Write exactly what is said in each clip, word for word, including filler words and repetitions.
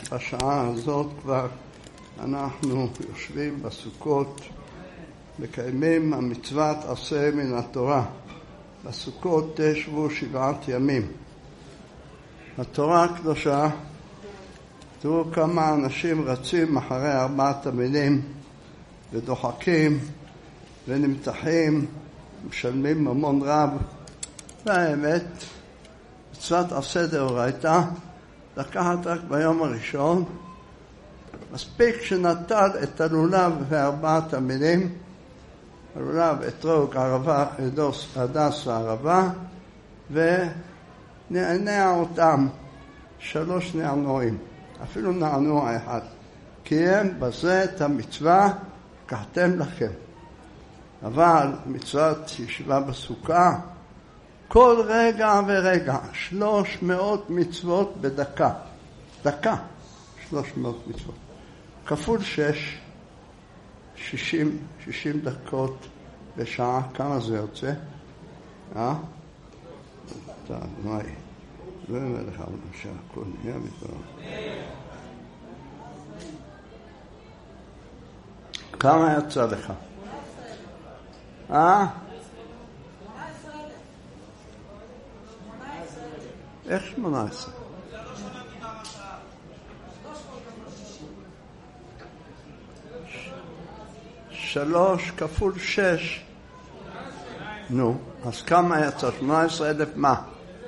בשעה הזאת כבר אנחנו יושבים בסוכות, מקיימים המצוות עשה מן התורה. בסוכות תשבו שבעת ימים. התורה הקדושה, תראו כמה אנשים רצים אחרי ארבעת המינים ודוחקים ונמתחים, משלמים ממון רב. והאמת, מצוות עשה דאורייתא, לקחת רק ביום הראשון, מספיק שנטל את הלולב וארבעת המינים, הלולב, אתרוג, ערבה, אדוס, הדס וערבה, ונענע אותם שלוש נענועים, אפילו נענוע אחד, כי הם בזה את המצווה קחתם לכם. אבל מצוות ישיבה בסוכה, כל רגע ורגע, שלוש מאות מצוות בדקה. דקה, שלוש מאות מצוות. כפול שש, שישים, שישים דקות בשעה. כמה זה יוצא? אה? טוב, נאי. לא אומר לך, אבל שהכל נהיה מתברר. כמה יצא לך? אה? איך שמונה עשרה? שלוש כפול שש. נו, אז כמה יצא? שמונה עשרה אלף מה?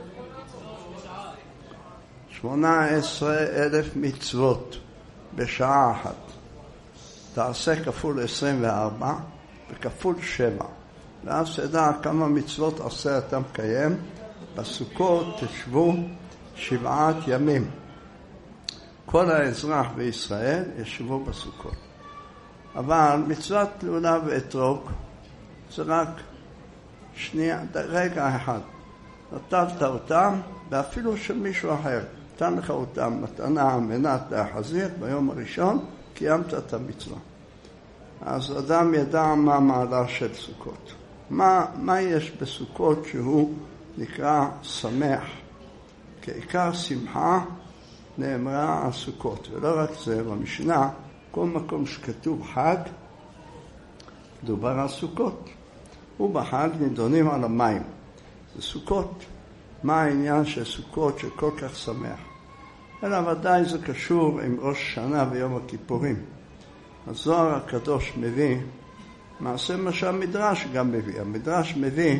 שמונה עשרה אלף מצוות בשעה אחת. תעשה כפול עשרים וארבע וכפול שבע. ואז תדע כמה מצוות עשה אתה מקיים. בסוכות תשבו שבעת ימים. כל האזרח בישראל ישבו בסוכות. אבל מצוות לולב ואתרוג זה רק שנייה, רגע אחד. נטלת אותם, ואפילו של מישהו אחר. נתן לך אותם מתנה מנת להחזיר ביום הראשון, קיימת את המצווה. אז אדם ידע מה מעלה של סוכות. מה, מה יש בסוכות שהוא נקרא שמח? כעיקר שמחה נאמרה על סוכות. ולא רק זה, במשנה, כל מקום שכתוב חג, דובר על סוכות. ובחג נידונים על המים. זה סוכות. מה העניין של סוכות שכל כך שמח? אלא ודאי זה קשור עם ראש שנה ויום הכיפורים. הזוהר הקדוש מביא, מעשה מה שהמדרש גם מביא. המדרש מביא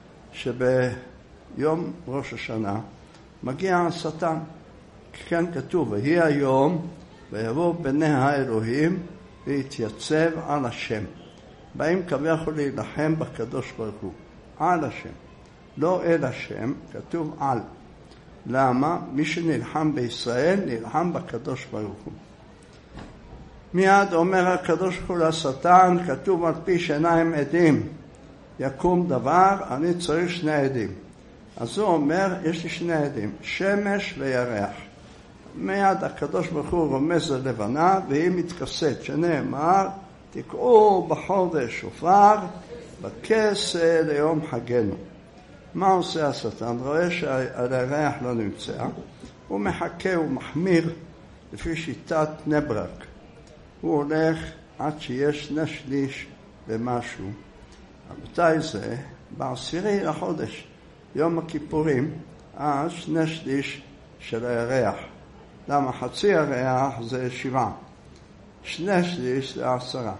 שביום ראש השנה מגיע השטן. כן כתוב, ויהי היום ויבוא בני האלוהים והתייצב על השם. באים כביכול להילחם בקדוש ברוך הוא. על השם. לא אל השם, כתוב על. למה? מי שנלחם בישראל נלחם בקדוש ברוך הוא. מיד אומר הקדוש ברוך הוא לשטן, כתוב על פי שעיניים עדים. יקום דבר, אני צריך שני עדים. אז הוא אומר, יש לי שני עדים, שמש וירח. מיד הקדוש ברוך הוא רומז ללבנה, והיא מתכסת, שנאמר, תקעו בחודש שופר, בכסה ליום חגנו. מה עושה השטן? רואה שהירח לא נמצא, הוא מחכה, הוא מחמיר, לפי שיטת נברק. הוא הולך עד שיש שני שליש במשהו. מתי זה? בעשירי לחודש, יום הכיפורים, אז שני שליש של הירח. למה? חצי הירח זה שבעה. שני שליש זה עשרה.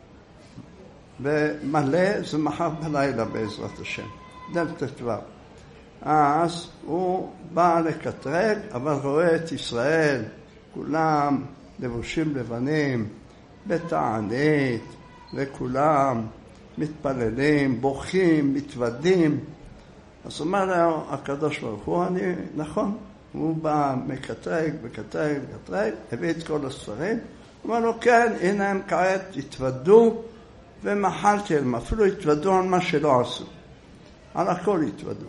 ומלא זה מחר בלילה בעזרת השם. דלת ט"ו. אז הוא בא לקטרג, אבל רואה את ישראל, כולם לבושים לבנים, בתענית, וכולם מתפללים, בוכים, מתוודים. אז אומר לו הקדוש ברוך הוא, אני, נכון, הוא בא מקטרג, מקטרג, מקטרג, הביא את כל הספרים, הוא אומר לו, כן, הנה הם כעת התוודו, ומחלתי להם, אפילו התוודו על מה שלא עשו. על הכל התוודו.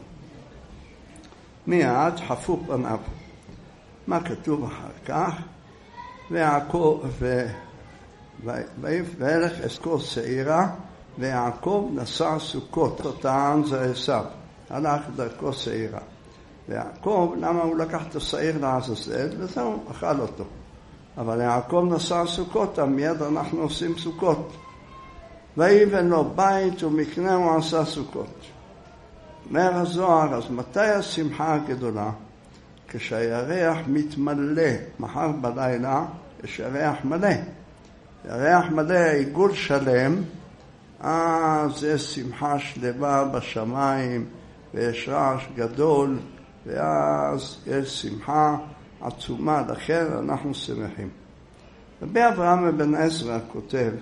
מיד חפו פניו. מה כתוב אחר כך? ויעקב, וילך אשכול שעירה, ויעקב נסע סוכות. אותן זה עשיו. הלך דרכו שעירה. ויעקב, למה הוא לקח את השעיר לעזאזל? וזהו, אכל אותו. אבל יעקב נסע סוכות, מיד אנחנו עושים סוכות. ויבן לו בית ומקנה הוא עשה סוכות. אומר הזוהר, אז מתי השמחה הגדולה? כשהירח מתמלא, מחר בלילה יש ירח מלא. ירח מלא, עיגול שלם, אז יש שמחה שלמה בשמיים, ויש רעש גדול, ואז יש שמחה עצומה, לכן אנחנו שמחים. רבי אברהם אבן עזרא כותב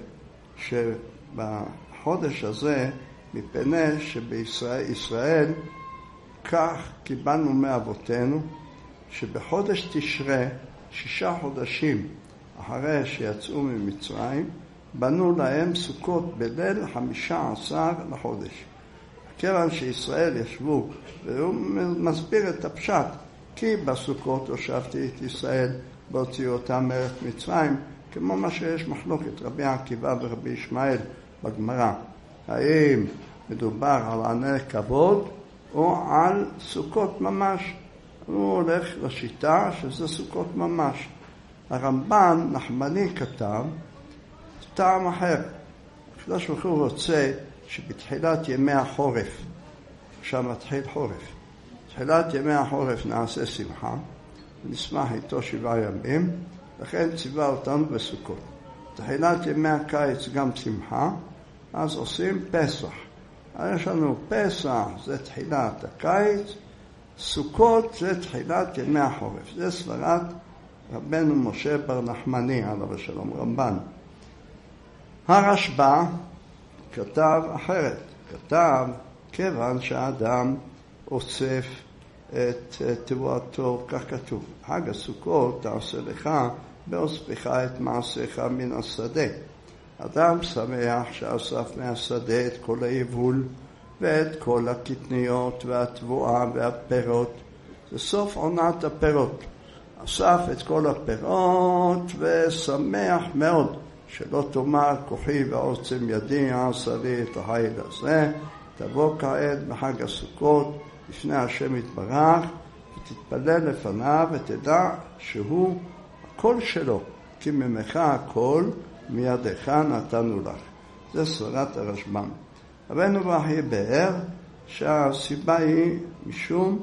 שבחודש הזה, מפני שבישראל ישראל, כך קיבלנו מאבותינו, שבחודש תשרה, שישה חודשים אחרי שיצאו ממצרים, בנו להם סוכות בליל חמישה עשר לחודש. כיוון שישראל ישבו, והוא מסביר את הפשט, כי בסוכות הושבתי את ישראל בהוציאו אותם מארץ מצרים, כמו מה שיש מחלוקת רבי עקיבא ורבי ישמעאל בגמרא. האם מדובר על עני כבוד או על סוכות ממש? הוא הולך לשיטה שזה סוכות ממש. הרמב"ן נחמני כתב טעם אחר. הקדוש ברוך הוא רוצה שבתחילת ימי החורף, עכשיו מתחיל חורף, בתחילת ימי החורף נעשה שמחה, ונשמח איתו שבעה ימים, לכן ציווה אותנו בסוכות. בתחילת ימי הקיץ גם שמחה, אז עושים פסח. יש לנו פסח, זה תחילת הקיץ, סוכות זה תחילת ימי החורף. זה סברת רבנו משה בר נחמני, עליו השלום, רמב"ן. הרשב"א כתב אחרת, כתב כיוון שהאדם אוסף את תבואתו, כך כתוב, חג הסוכות תעשה לך באוספך את מעשיך מן השדה. אדם שמח שאסף מהשדה את כל היבול ואת כל הקטניות והתבואה והפירות. זה סוף עונת הפירות. אסף את כל הפירות ושמח מאוד. שלא תאמר כוחי ועוצם ידי עשה לי את החיל הזה. תבוא כעת בחג הסוכות לפני השם יתברך ותתפלל לפניו ותדע שהוא הכל שלו, כי ממך הכל מידך נתנו לך. זה סברת הרשב"ם. רבנו בחייא באר שהסיבה היא משום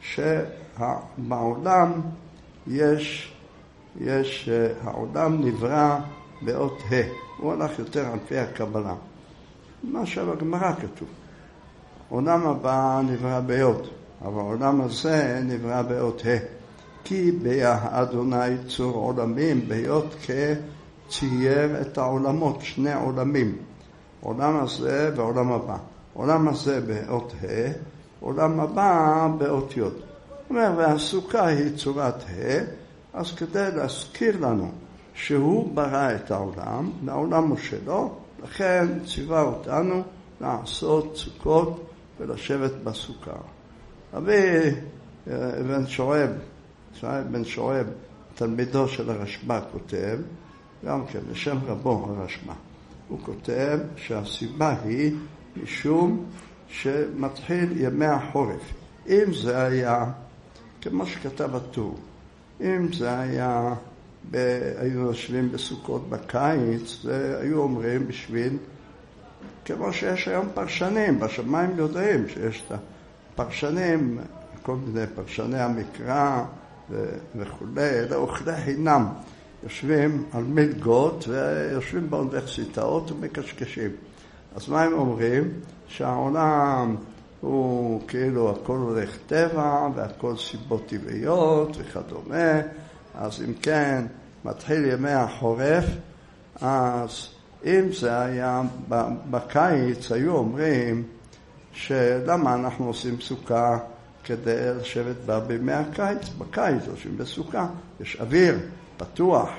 שבעולם יש, יש, העולם נברא באות ה'. הוא הלך יותר על פי הקבלה. מה שבגמרא כתוב. העולם הבא נברא באות, אבל העולם הזה נברא באות ה'. כי ביה אדוני צור עולמים, ביות כצייר את העולמות, שני עולמים. עולם הזה ועולם הבא. עולם הזה באות ה', עולם הבא באות י'. זאת אומרת, והסוכה היא צורת ה', אז כדי להזכיר לנו שהוא ברא את העולם, והעולם הוא שלו, לכן ציווה אותנו לעשות סוכות ולשבת בסוכה. רבי בן שועב, בן שועב, תלמידו של הרשב"א כותב, גם כן, לשם רבו הרשב"א, הוא כותב שהסיבה היא משום שמתחיל ימי החורף. אם זה היה, כמו שכתב הטור, אם זה היה, ב... היו יושבים בסוכות בקיץ, זה היו אומרים בשביל, כמו שיש היום פרשנים, בשמיים יודעים שיש את הפרשנים, כל מיני פרשני המקרא ו... וכולי, לאוכלי חינם, יושבים על מלגות ויושבים באוניברסיטאות ומקשקשים. אז מה הם אומרים? שהעולם הוא כאילו הכל הולך טבע והכל סיבות טבעיות וכדומה. אז אם כן, מתחיל ימי החורף, אז אם זה היה בקיץ, היו אומרים שלמה אנחנו עושים סוכה כדי לשבת בה בימי הקיץ. בקיץ עושים בסוכה, יש אוויר פתוח,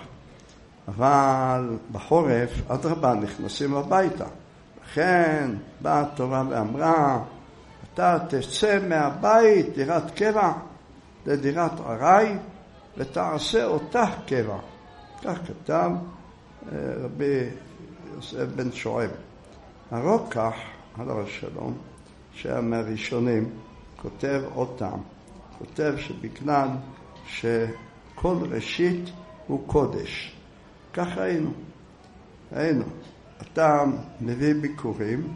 אבל בחורף אדרבה נכנסים הביתה. לכן באה התורה ואמרה, אתה תצא מהבית דירת קבע לדירת ארעי ותעשה אותה קבע. כך כתב רבי יוסף בן שועב. הרוקח, עליו השלום, שהיה מהראשונים, כותב אותם. כותב שבגלל שכל ראשית הוא קודש. כך ראינו. ראינו. אתה מביא ביקורים,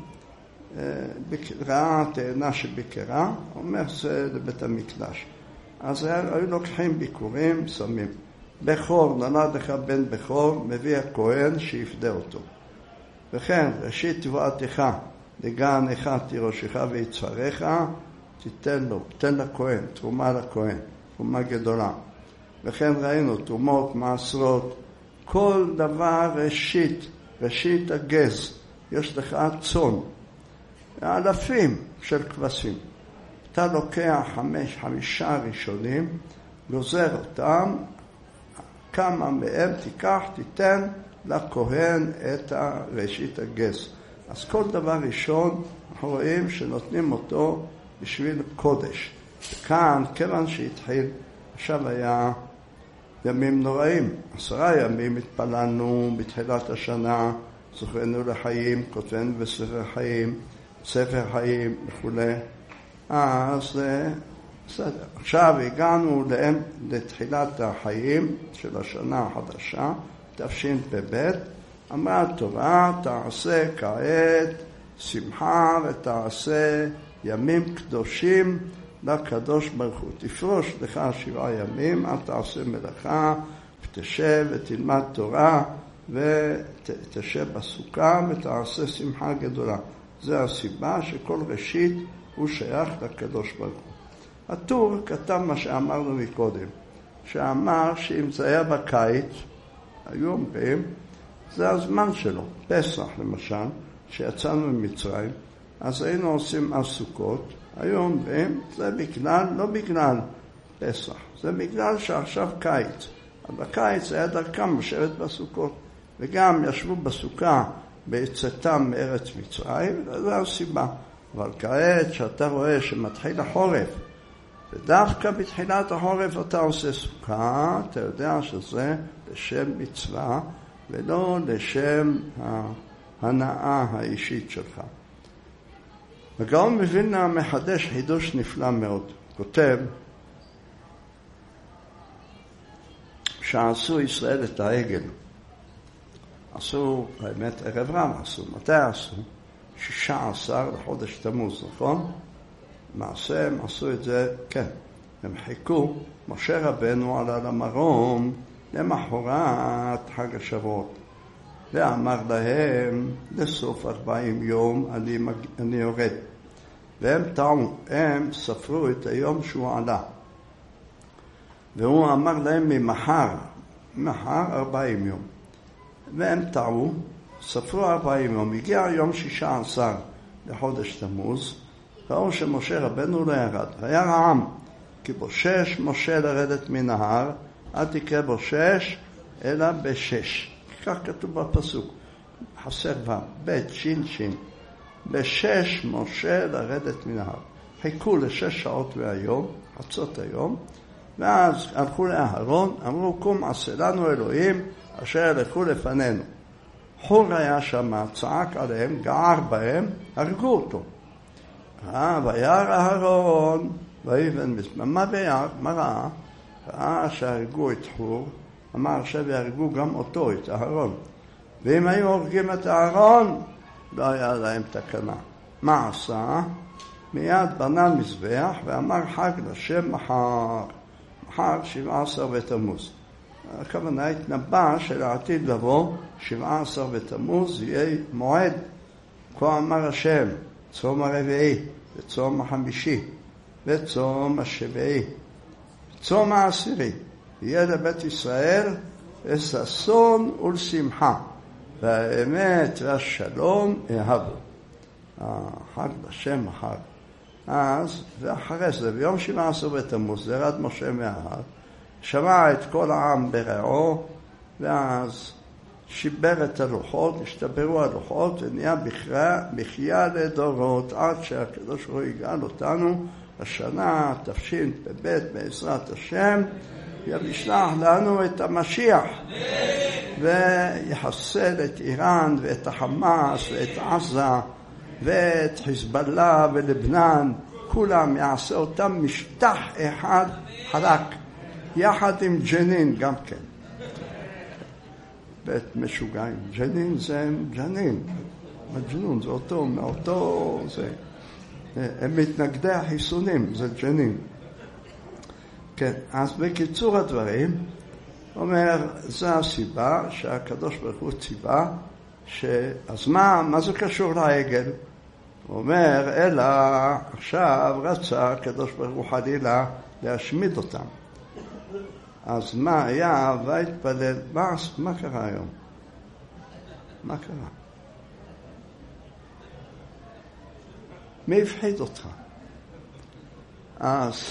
ראה תאנה שביקרה, אומר זה לבית המקדש. אז היו לוקחים ביקורים, שמים. בכור, נולד לך בן בכור, מביא הכהן שיפדה אותו. וכן, ראשית תבואתך, לגענך תירושך ויצהרך, תיתן לו, תן לכהן, תרומה לכהן, תרומה גדולה. וכן ראינו, תרומות, מעשרות, כל דבר ראשית, ראשית הגז, יש לך צאן, אלפים של כבשים. אתה לוקח חמש, חמישה ראשונים, גוזר אותם, כמה מהם תיקח, תיתן לכהן את ראשית הגז. אז כל דבר ראשון אנחנו רואים שנותנים אותו בשביל קודש. כאן, כיוון שהתחיל, עכשיו היה ימים נוראים. עשרה ימים התפללנו בתחילת השנה, זוכרנו לחיים, כותבנו בספר חיים, ספר חיים וכו'. אז בסדר. עכשיו הגענו לתחילת החיים של השנה החדשה, תשפ"ב. אמרה התורה, תעשה כעת שמחה ותעשה ימים קדושים לקדוש ברוך הוא. תפרוש לך שבעה ימים, אל תעשה מלאכה, ותשב ותלמד תורה ותשב בסוכה ותעשה שמחה גדולה. זה הסיבה שכל ראשית הוא שייך לקדוש ברוך הוא. הטור כתב מה שאמרנו מקודם, שאמר שאם זה היה בקיץ, היו אומרים, זה הזמן שלו, פסח למשל, שיצאנו ממצרים, אז היינו עושים הסוכות, היו אומרים, זה בגלל, לא בגלל פסח, זה בגלל שעכשיו קיץ. אבל בקיץ היה דרכם לשבת בסוכות, וגם ישבו בסוכה ביצאתם מארץ מצרים, וזו הסיבה. אבל כעת שאתה רואה שמתחיל החורף, ודווקא בתחילת החורף אתה עושה סוכה, אתה יודע שזה לשם מצווה, ולא לשם ההנאה האישית שלך. הגאון מווילנה מחדש חידוש נפלא מאוד. כותב שעשו ישראל את העגל. עשו, באמת ערב רב עשו. מתי עשו? שישה עשר לחודש תמוז, נכון? מעשה הם עשו את זה, כן. הם חיכו, משה רבנו עלה למרום למחרת חג השבועות. ואמר להם, לסוף ארבעים יום אני, מג... אני יורד. והם טעו, הם ספרו את היום שהוא עלה. והוא אמר להם ממחר, מחר ארבעים יום. והם טעו, ספרו ארבעים יום. הגיע יום שישה עשר לחודש תמוז, ראו שמשה רבנו לא ירד. היה רעם, כי בושש משה לרדת מן ההר, אל תקרא בושש, אלא בשש. כך כתוב בפסוק, חסר בה, בית שין שין. בשש משה לרדת מן ההר. חיכו לשש שעות מהיום, חצות היום, ואז הלכו לאהרון, אמרו, קום עשה לנו אלוהים, אשר הלכו לפנינו. חור היה שם, צעק עליהם, גער בהם, הרגו אותו. אה, וירא אהרון, ויבן בזמן. מה בירא? מה ראה? ראה שהרגו את חור, אמר עכשיו יהרגו גם אותו, את אהרון. ואם היו הורגים את אהרון, לא היה להם תקנה. מה עשה? מיד בנה מזבח ואמר חג לשם מחר. מחר שבעה עשר בתמוז. הכוונה התנבא שלעתיד לבוא שבעה עשר בתמוז יהיה מועד. כה אמר השם, צום הרביעי וצום החמישי וצום השביעי וצום העשירי. יהיה לבית ישראל לששון ולשמחה, והאמת והשלום יהבו. החג לשם מחר. אז, ואחרי זה, ביום שבעה עשר בתמוז, ירד משה מההר, שמע את כל העם ברעו, ואז שיבר את הלוחות, השתברו הלוחות, ונהיה בחייה לדורות, עד שהקדוש ברוך הוא יגאל אותנו, השנה תשפ"ב בעזרת השם, וישלח לנו את המשיח, ויחסל את איראן ואת החמאס ואת עזה ואת חיזבאללה ולבנן, כולם יעשה אותם משטח אחד חלק, יחד עם ג'נין גם כן. בית משוגעים. ג'נין זה ג'נין. מג'נון זה אותו, מאותו זה. הם מתנגדי החיסונים, זה ג'נין. כן, אז בקיצור הדברים, אומר, זו הסיבה שהקדוש ברוך הוא ציווה, ש... אז מה, מה זה קשור לעגל? הוא אומר, אלא עכשיו רצה הקדוש ברוך הוא חלילה להשמיד אותם. אז מה היה? והתפלל, מה, מה קרה היום? מה קרה? מי הפחיד אותך? אז,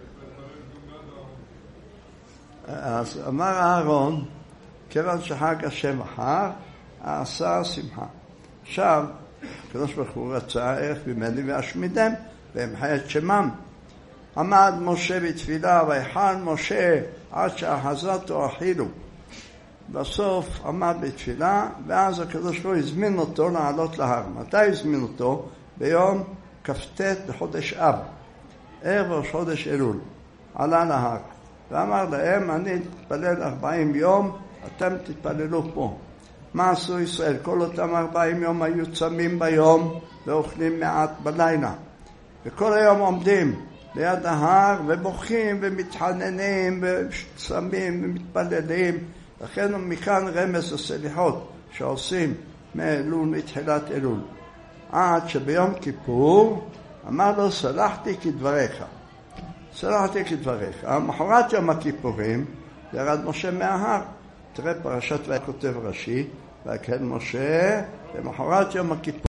אז אמר אהרון, כיוון שחג השם מחר, עשה שמחה. עכשיו, הקדוש ברוך הוא רצה ערך ממני והשמידם, והמחה את שמם. עמד משה בתפילה, ויחן משה עד שאחזתו אכילו. בסוף עמד בתפילה, ואז הקדוש ברוך הוא הזמין אותו לעלות להר. מתי הזמין אותו? ביום כ"ט בחודש אב, ערב ראש חודש אלול. עלה להר, ואמר להם, אני אתפלל ארבעים יום, אתם תתפללו פה. מה עשו ישראל? כל אותם ארבעים יום היו צמים ביום ואוכלים מעט בלילה. וכל היום עומדים ליד ההר ובוכים ומתחננים וצמים ומתפללים. לכן מכאן רמז הסליחות שעושים מאלול, מתחילת אלול. עד שביום כיפור אמר לו, סלחתי כדבריך. סלחתי כדבריך. המחרת יום הכיפורים ירד משה מההר. תראה פרשת וכותב ראשי, וכן משה, למחרת יום הכיפור.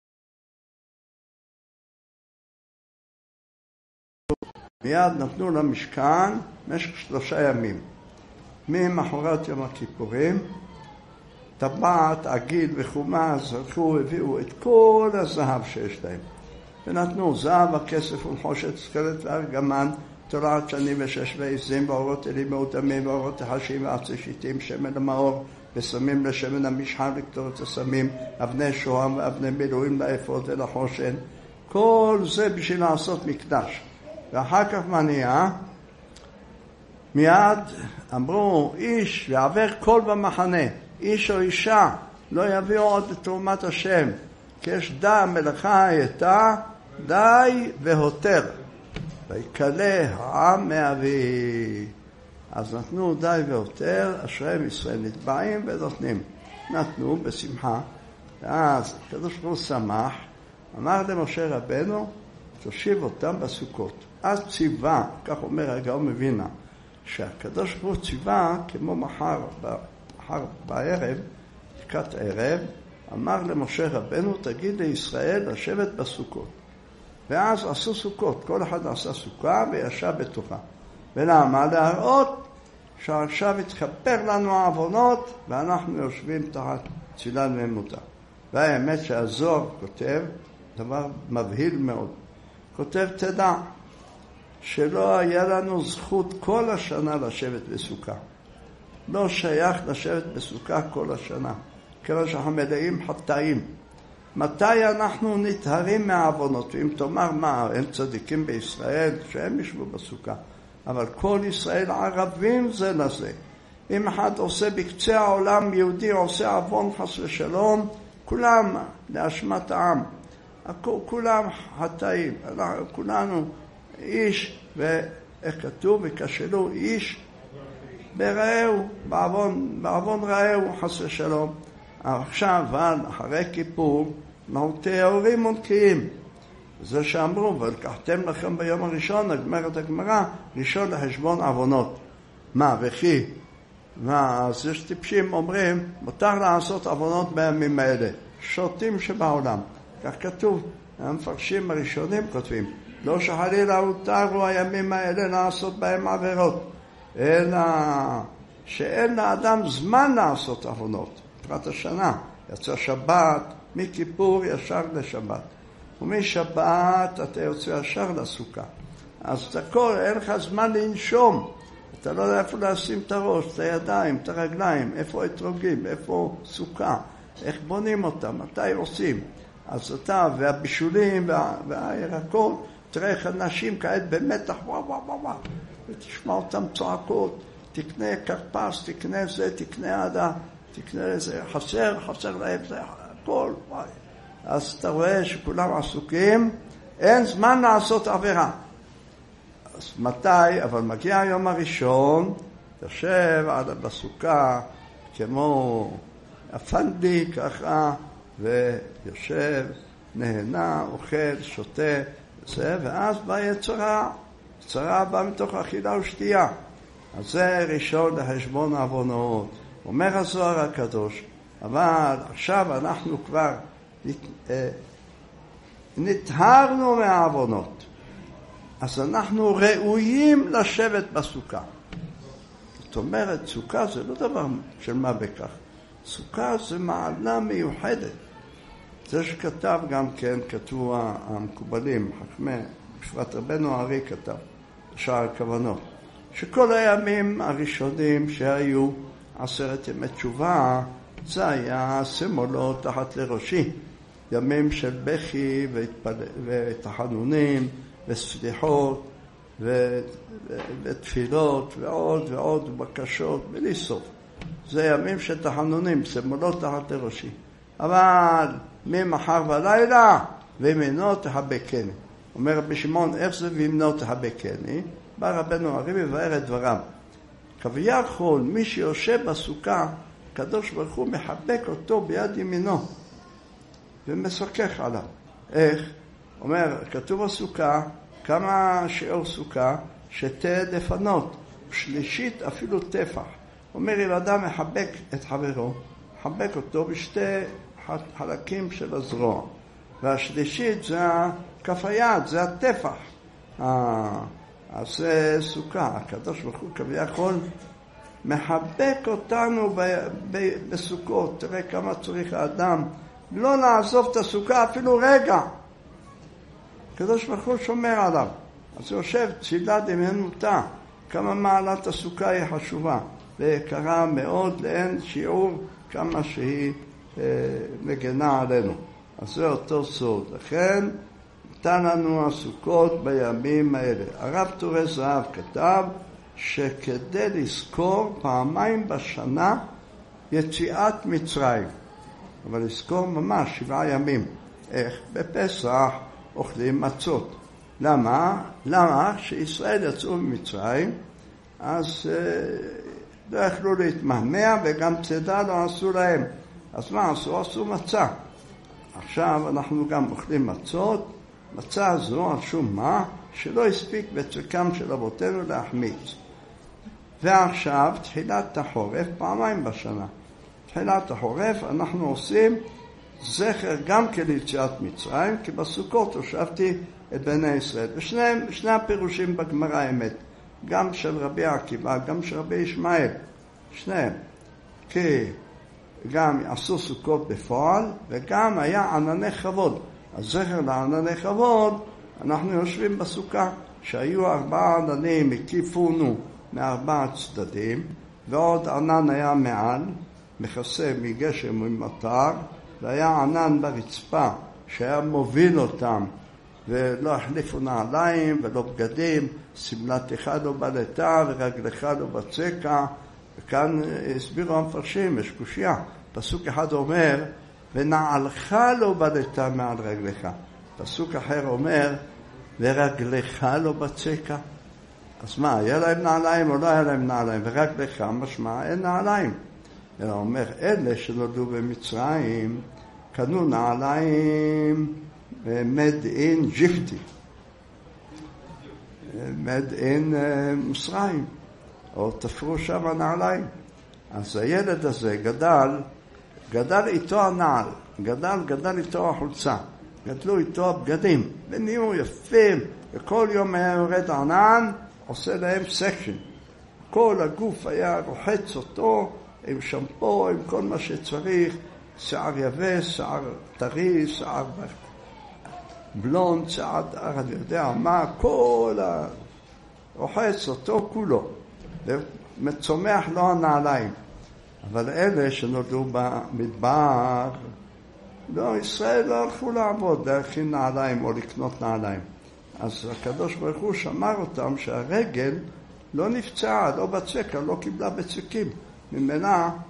מיד נתנו למשכן משך שלושה ימים. ממחרת יום הכיפורים, טבעת, עגיל וחומאז, הלכו, הביאו את כל הזהב שיש להם. ונתנו זהב, הכסף ונחושת, סקלת וארגמן, תולעת שנים ושש ועזים, ואורות אלים מעודמים, ואורות החשים ועצי שיטים, שמן למאור, וסמים לשמן המשחר לקטור את הסמים, אבני שוהם ואבני מילואים לאפות ולחושן. כל זה בשביל לעשות מקדש. ואחר כך מה נהיה? מיד אמרו, איש יעבר כל במחנה, איש או אישה, לא יביאו עוד לתרומת השם, כי יש דם מלאכה הייתה, די והותר. ויקלה העם מאבי. אז נתנו די והותר, אשריהם ישראל נתבעים ונותנים. נתנו בשמחה. ואז הקדוש ברוך הוא שמח, אמר למשה רבנו, תושיב אותם בסוכות. אז ציווה, כך אומר הגאון מווילנה, שהקדוש ברוך הוא ציווה כמו מחר, מחר בערב, לקראת ערב, אמר למשה רבנו, תגיד לישראל לשבת בסוכות. ואז עשו סוכות, כל אחד עשה סוכה וישב בתוכה. ולמה? להראות שעכשיו התכפר לנו העוונות ואנחנו יושבים תחת צילה וממותה. והאמת שהזוהר כותב דבר מבהיל מאוד. כותב, תדע שלא היה לנו זכות כל השנה לשבת בסוכה. לא שייך לשבת בסוכה כל השנה, כיוון שאנחנו מלאים חטאים. מתי אנחנו נטהרים מהעוונות? ואם תאמר מה, הם צדיקים בישראל שהם ישבו בסוכה, אבל כל ישראל ערבים זה לזה. אם אחד עושה בקצה העולם, יהודי עושה עוון חס ושלום, כולם לאשמת העם, כולם חטאים, כולנו איש, ואיך כתוב, וכשלו איש ברעהו, בעוון, בעוון רעהו חס ושלום. עכשיו, אבל אחרי כיפור, אנחנו טהורים ונקיים. זה שאמרו, ולקחתם לכם ביום הראשון, הגמרת הגמרא, ראשון לחשבון עוונות. מה, וכי? מה, אז יש טיפשים אומרים, מותר לעשות עוונות בימים האלה. שוטים שבעולם. כך כתוב, המפרשים הראשונים כותבים, לא שחלילה הותרו הימים האלה לעשות בהם עבירות, אלא שאין לאדם זמן לעשות עוונות. פרט השנה, יצא שבת, מכיפור ישר לשבת. ומשבת אתה יוצא ישר לסוכה. אז את הכל, אין לך זמן לנשום. אתה לא יודע איפה לשים את הראש, את הידיים, את הרגליים, איפה אתרוגים, איפה סוכה, איך בונים אותם, מתי עושים. אז אתה והבישולים וה, והירקות, תראה איך אנשים כעת במתח, וואו וואו וואו וואו, ותשמע אותם צועקות, תקנה כרפס, תקנה זה, תקנה עדה, תקנה לזה, חסר, חסר להם, זה הכל. אז אתה רואה שכולם עסוקים, אין זמן לעשות עבירה. אז מתי? אבל מגיע היום הראשון, יושב עד בסוכה, כמו אפנדי ככה, ויושב, נהנה, אוכל, שותה, זה, ואז בא יצרה. יצרה בא מתוך אכילה ושתייה. אז זה ראשון לחשבון העוונות. אומר הזוהר הקדוש, אבל עכשיו אנחנו כבר נטהרנו מהעוונות. אז אנחנו ראויים לשבת בסוכה. זאת אומרת, סוכה זה לא דבר של מה בכך. סוכה זה מעלה מיוחדת. זה שכתב גם כן, כתבו המקובלים, חכמי, בפרט רבנו הארי כתב, שער הכוונות, שכל הימים הראשונים שהיו עשרת ימי תשובה, זה היה סמולות תחת לראשי. ימים של בכי ותחנונים וסליחות ותפילות ועוד ועוד בקשות בלי סוף. זה ימים של תחנונים, סמולות תחת לראשי. אבל ממחר ולילה ומנו תחבקני. אומר רבי שמעון, איך זה ומנו תחבקני? בא רבנו הארי מבאר את דבריו. כביכול מי שיושב בסוכה, הקדוש ברוך הוא מחבק אותו ביד ימינו ומשחק עליו. איך? אומר, כתוב בסוכה, כמה שיעור סוכה, שתי דפנות, שלישית אפילו טפח. אומר, אם אדם מחבק את חברו, מחבק אותו בשתי חלקים של הזרוע. והשלישית זה כף היד, זה הטפח. אז זה סוכה. הקדוש ברוך הוא כביכול מחבק אותנו בסוכות. תראה כמה צריך האדם לא לעזוב את הסוכה אפילו רגע. הקדוש ברוך הוא שומר עליו. אז הוא יושב תפילה דמיינות. כמה מעלת הסוכה היא חשובה ויקרה מאוד לאין שיעור כמה שהיא אה, מגנה עלינו. אז זה אותו סוד. לכן נתן לנו הסוכות בימים האלה. הרב תורי זהב כתב שכדי לזכור פעמיים בשנה יציאת מצרים. אבל לזכור ממש שבעה ימים. איך? בפסח אוכלים מצות. למה? למה? כשישראל יצאו ממצרים, אז אה, לא יכלו להתמהמה וגם צידה לא עשו להם. אז מה עשו? עשו מצה. עכשיו אנחנו גם אוכלים מצות. מצה הזו על שום מה? שלא הספיק בצקם של אבותינו להחמיץ. ועכשיו תחילת החורף פעמיים בשנה. תחילת החורף אנחנו עושים זכר גם כליציאת מצרים, כי בסוכות הושבתי את בני ישראל. ושניהם, שני הפירושים בגמרא האמת, גם של רבי עקיבא, גם של רבי ישמעאל, שניהם. כי גם עשו סוכות בפועל, וגם היה ענני כבוד. אז זכר לענני כבוד, אנחנו יושבים בסוכה, שהיו ארבעה עננים, הקיפונו מארבעה צדדים, ועוד ענן היה מעל, מכסה מגשם וממטר, והיה ענן ברצפה שהיה מוביל אותם, ולא החליפו נעליים ולא בגדים, סמלתך לא בלטה ורגלך לא בצקה. וכאן הסבירו המפרשים, יש קושיה. פסוק אחד אומר, ונעלך לא בלטה מעל רגלך. פסוק אחר אומר, ורגלך לא בצקה. אז מה, היה להם נעליים או לא היה להם נעליים? ורגלך משמע, אין נעליים. אלא אומר, אלה שנולדו במצרים, קנו נעליים made in ג'יפטי, made in מצרים, או תפרו שם נעליים. אז הילד הזה גדל, גדל איתו הנעל, גדל, גדל איתו החולצה, גדלו איתו הבגדים, ונהיו יפים, וכל יום היה יורד ענן, עושה להם סקשן. כל הגוף היה רוחץ אותו, עם שמפו, עם כל מה שצריך, שיער יבש, שיער טרי, שיער בלונד, שיער, אני יודע מה, כל הרוחץ אותו כולו, ומצומח לו הנעליים. אבל אלה שנולדו במדבר, לא, ישראל לא הלכו לעבוד, להכין נעליים או לקנות נעליים. אז הקדוש ברוך הוא שמר אותם שהרגל לא נפצעה, לא בצקה, לא קיבלה בצקים. ממנה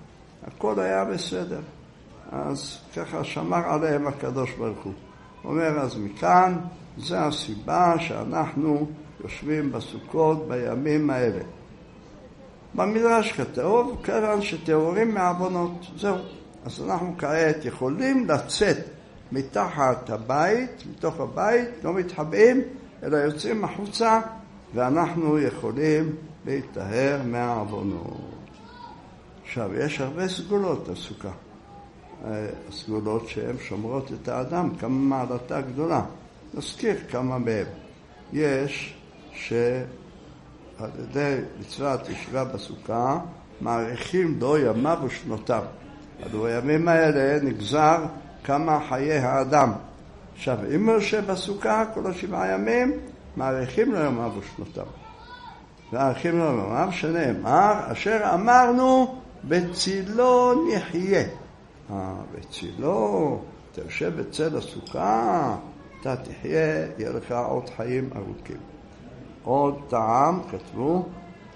הכל היה בסדר. אז ככה שמר עליהם הקדוש ברוך הוא. אומר, אז מכאן, זה הסיבה שאנחנו יושבים בסוכות בימים האלה. במדרש כתוב, כיוון שטהורים מעוונות, זהו. אז אנחנו כעת יכולים לצאת מתחת הבית, מתוך הבית, לא מתחבאים, אלא יוצאים החוצה, ואנחנו יכולים להיטהר מהעוונות. עכשיו, יש הרבה סגולות בסוכה. הסגולות שהן שומרות את האדם, כמה מעלתה גדולה. נזכיר כמה מהם. יש שעל ידי מצוות ישיבה בסוכה, מעריכים לו ימיו ושנותיו. על הימים האלה נגזר כמה חיי האדם. עכשיו, אם הוא יושב בסוכה כל השבעה ימים, מעריכים לו ימיו ושנותיו. מעריכים לו ימיו שנאמר, אשר אמרנו, בצילו נחיה. אה, בצילו, אתה יושב בצל הסוכה, אתה תחיה, יהיה לך עוד חיים ארוכים. עוד טעם, כתבו,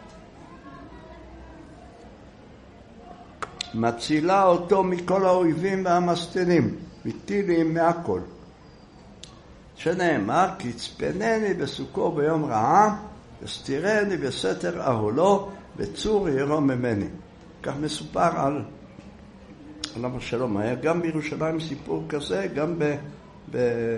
מצילה אותו מכל האויבים והמסתנים, מטילים מהכל. שנאמר, כי צפנני בסוכו ביום רעה, וסתירני בסתר אהלו, בצור ירום ממני. כך מסופר על, על אבשלום. היה גם בירושלים סיפור כזה, גם ב, ב,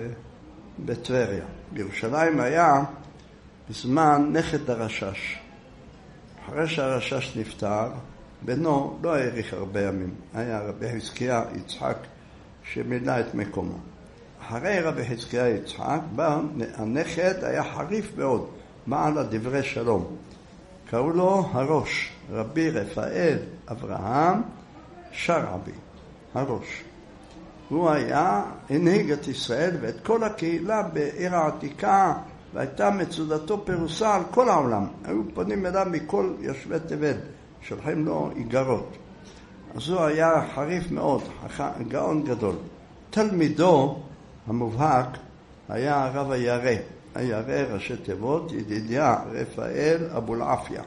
בטבריה. בירושלים היה בזמן נכד הרשש. אחרי שהרשש נפטר, בנו לא העריך הרבה ימים. היה רבי חזקיה יצחק שמילא את מקומו. אחרי רבי חזקיה יצחק, בא, הנכד היה חריף מאוד, בעל הדברי שלום. קראו לו הראש, רבי רפאל אברהם שרעבי, הראש. הוא היה, הנהיג את ישראל ואת כל הקהילה בעיר העתיקה, והייתה מצודתו פרוסה על כל העולם. היו פונים אליו מכל יושבי תבל, שולחים לו איגרות. אז הוא היה חריף מאוד, גאון גדול. תלמידו המובהק היה הרב הירא. הירא ראשי תיבות, ידידיה רפאל אבולעפיה.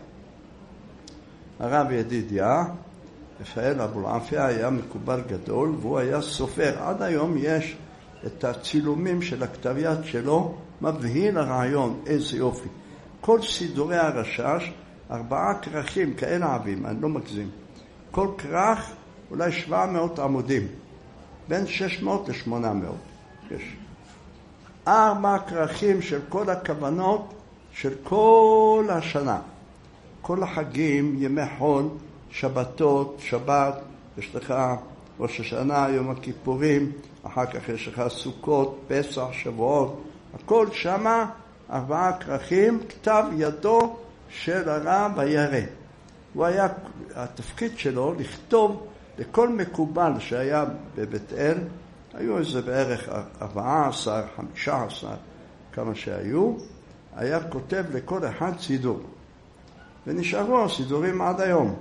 הרב ידידיה רפאל אבולעפיה היה מקובל גדול, והוא היה סופר. עד היום יש את הצילומים של הכתב יד שלו, מבהיל הרעיון, איזה יופי. כל סידורי הרשש, ארבעה כרכים כאלה עבים, אני לא מגזים. כל כרך אולי שבע מאות עמודים, בין שש מאות ל-שמונה מאות. יש ארבע כרכים של כל הכוונות של כל השנה. כל החגים, ימי חול, שבתות, שבת, יש לך ראש השנה, יום הכיפורים, אחר כך יש לך סוכות, פסח, שבועות, הכל שמה, ארבעה כרכים, כתב ידו של הרב הירא. הוא היה, התפקיד שלו לכתוב לכל מקובל שהיה בבית אל, היו איזה בערך ארבעה עשר, חמישה עשר, כמה שהיו, היה כותב לכל אחד סידור. ונשארו הסידורים עד היום.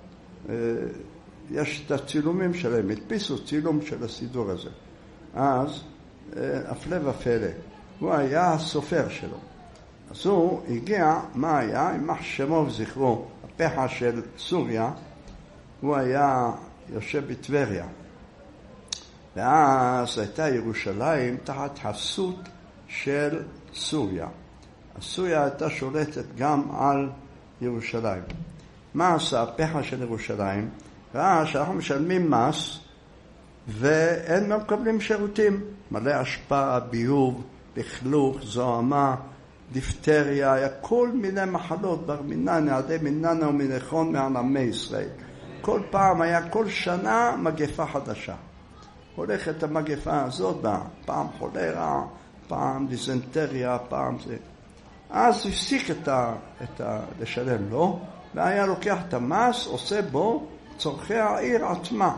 יש את הצילומים שלהם, הדפיסו צילום של הסידור הזה. אז, הפלא ופלא, הוא היה הסופר שלו. אז הוא הגיע, מה היה? יימח שמו וזכרו, הפחה של סוריה, הוא היה יושב בטבריה. ואז הייתה ירושלים תחת חסות של סוריה. סוריה הייתה שולטת גם על ירושלים. מה עשה הפחה של ירושלים? ראה שאנחנו משלמים מס ואין לא מקבלים שירותים. מלא השפעה, ביוב, לכלוך, זוהמה, דיפטריה, היה כל מיני מחלות, בר מינן, עדי מיננה ומניחון מעמי ישראל. כל פעם היה, כל שנה מגפה חדשה. הולכת המגפה הזאת, פעם חולרה, פעם דיזנטריה, פעם זה. אז הפסיק את ה, את ה, לשלם לו, והיה לוקח את המס, עושה בו צורכי העיר עצמה.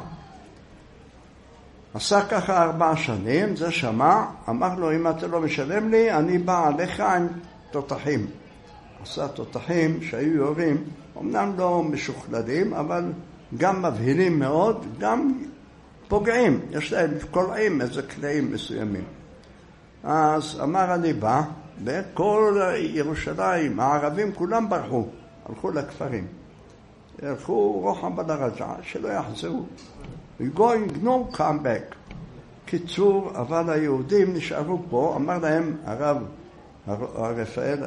עשה ככה ארבע שנים, זה שמע, אמר לו, אם אתה לא משלם לי, אני בא עליך עם תותחים. עשה תותחים שהיו יורים, אמנם לא משוכללים, אבל גם מבהילים מאוד, גם פוגעים, יש להם קולעים איזה קלעים מסוימים. אז אמר אני בא, וכל ירושלים, הערבים כולם ברחו, הלכו לכפרים. ילכו רוחב בדרג'ה, שלא יחזרו. going no come back. קיצור, אבל היהודים נשארו פה, אמר להם הרב רפאל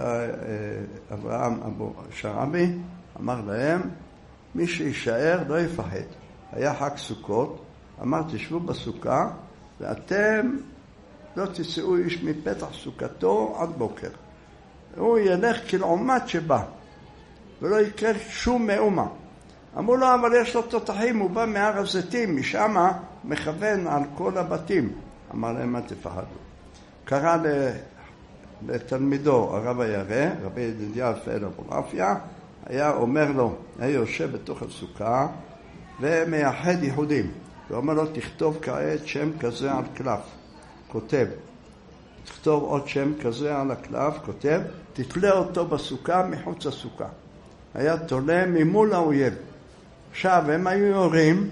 אברהם אבו שרעבי, אמר להם, מי שישאר לא יפחד. היה חג סוכות, אמר תשבו בסוכה, ואתם לא תצאו איש מפתח סוכתו עד בוקר. הוא ילך כלעומת שבא, ולא יקרה שום מאומה. אמרו לו, אבל יש לו תותחים, הוא בא מהר הזיתים, משם מכוון על כל הבתים. אמר להם, מה תפחדו? קרא לתלמידו, הרב הירא, רבי ידידיה רפאל אבו רפיה, היה אומר לו, היה יושב בתוך הסוכה, ומייחד ייחודים. ואומר לו, תכתוב כעת שם כזה על קלף. כותב. תכתוב עוד שם כזה על הקלף, כותב, תתלה אותו בסוכה מחוץ לסוכה. היה תולה ממול האויב. עכשיו, הם היו יורים,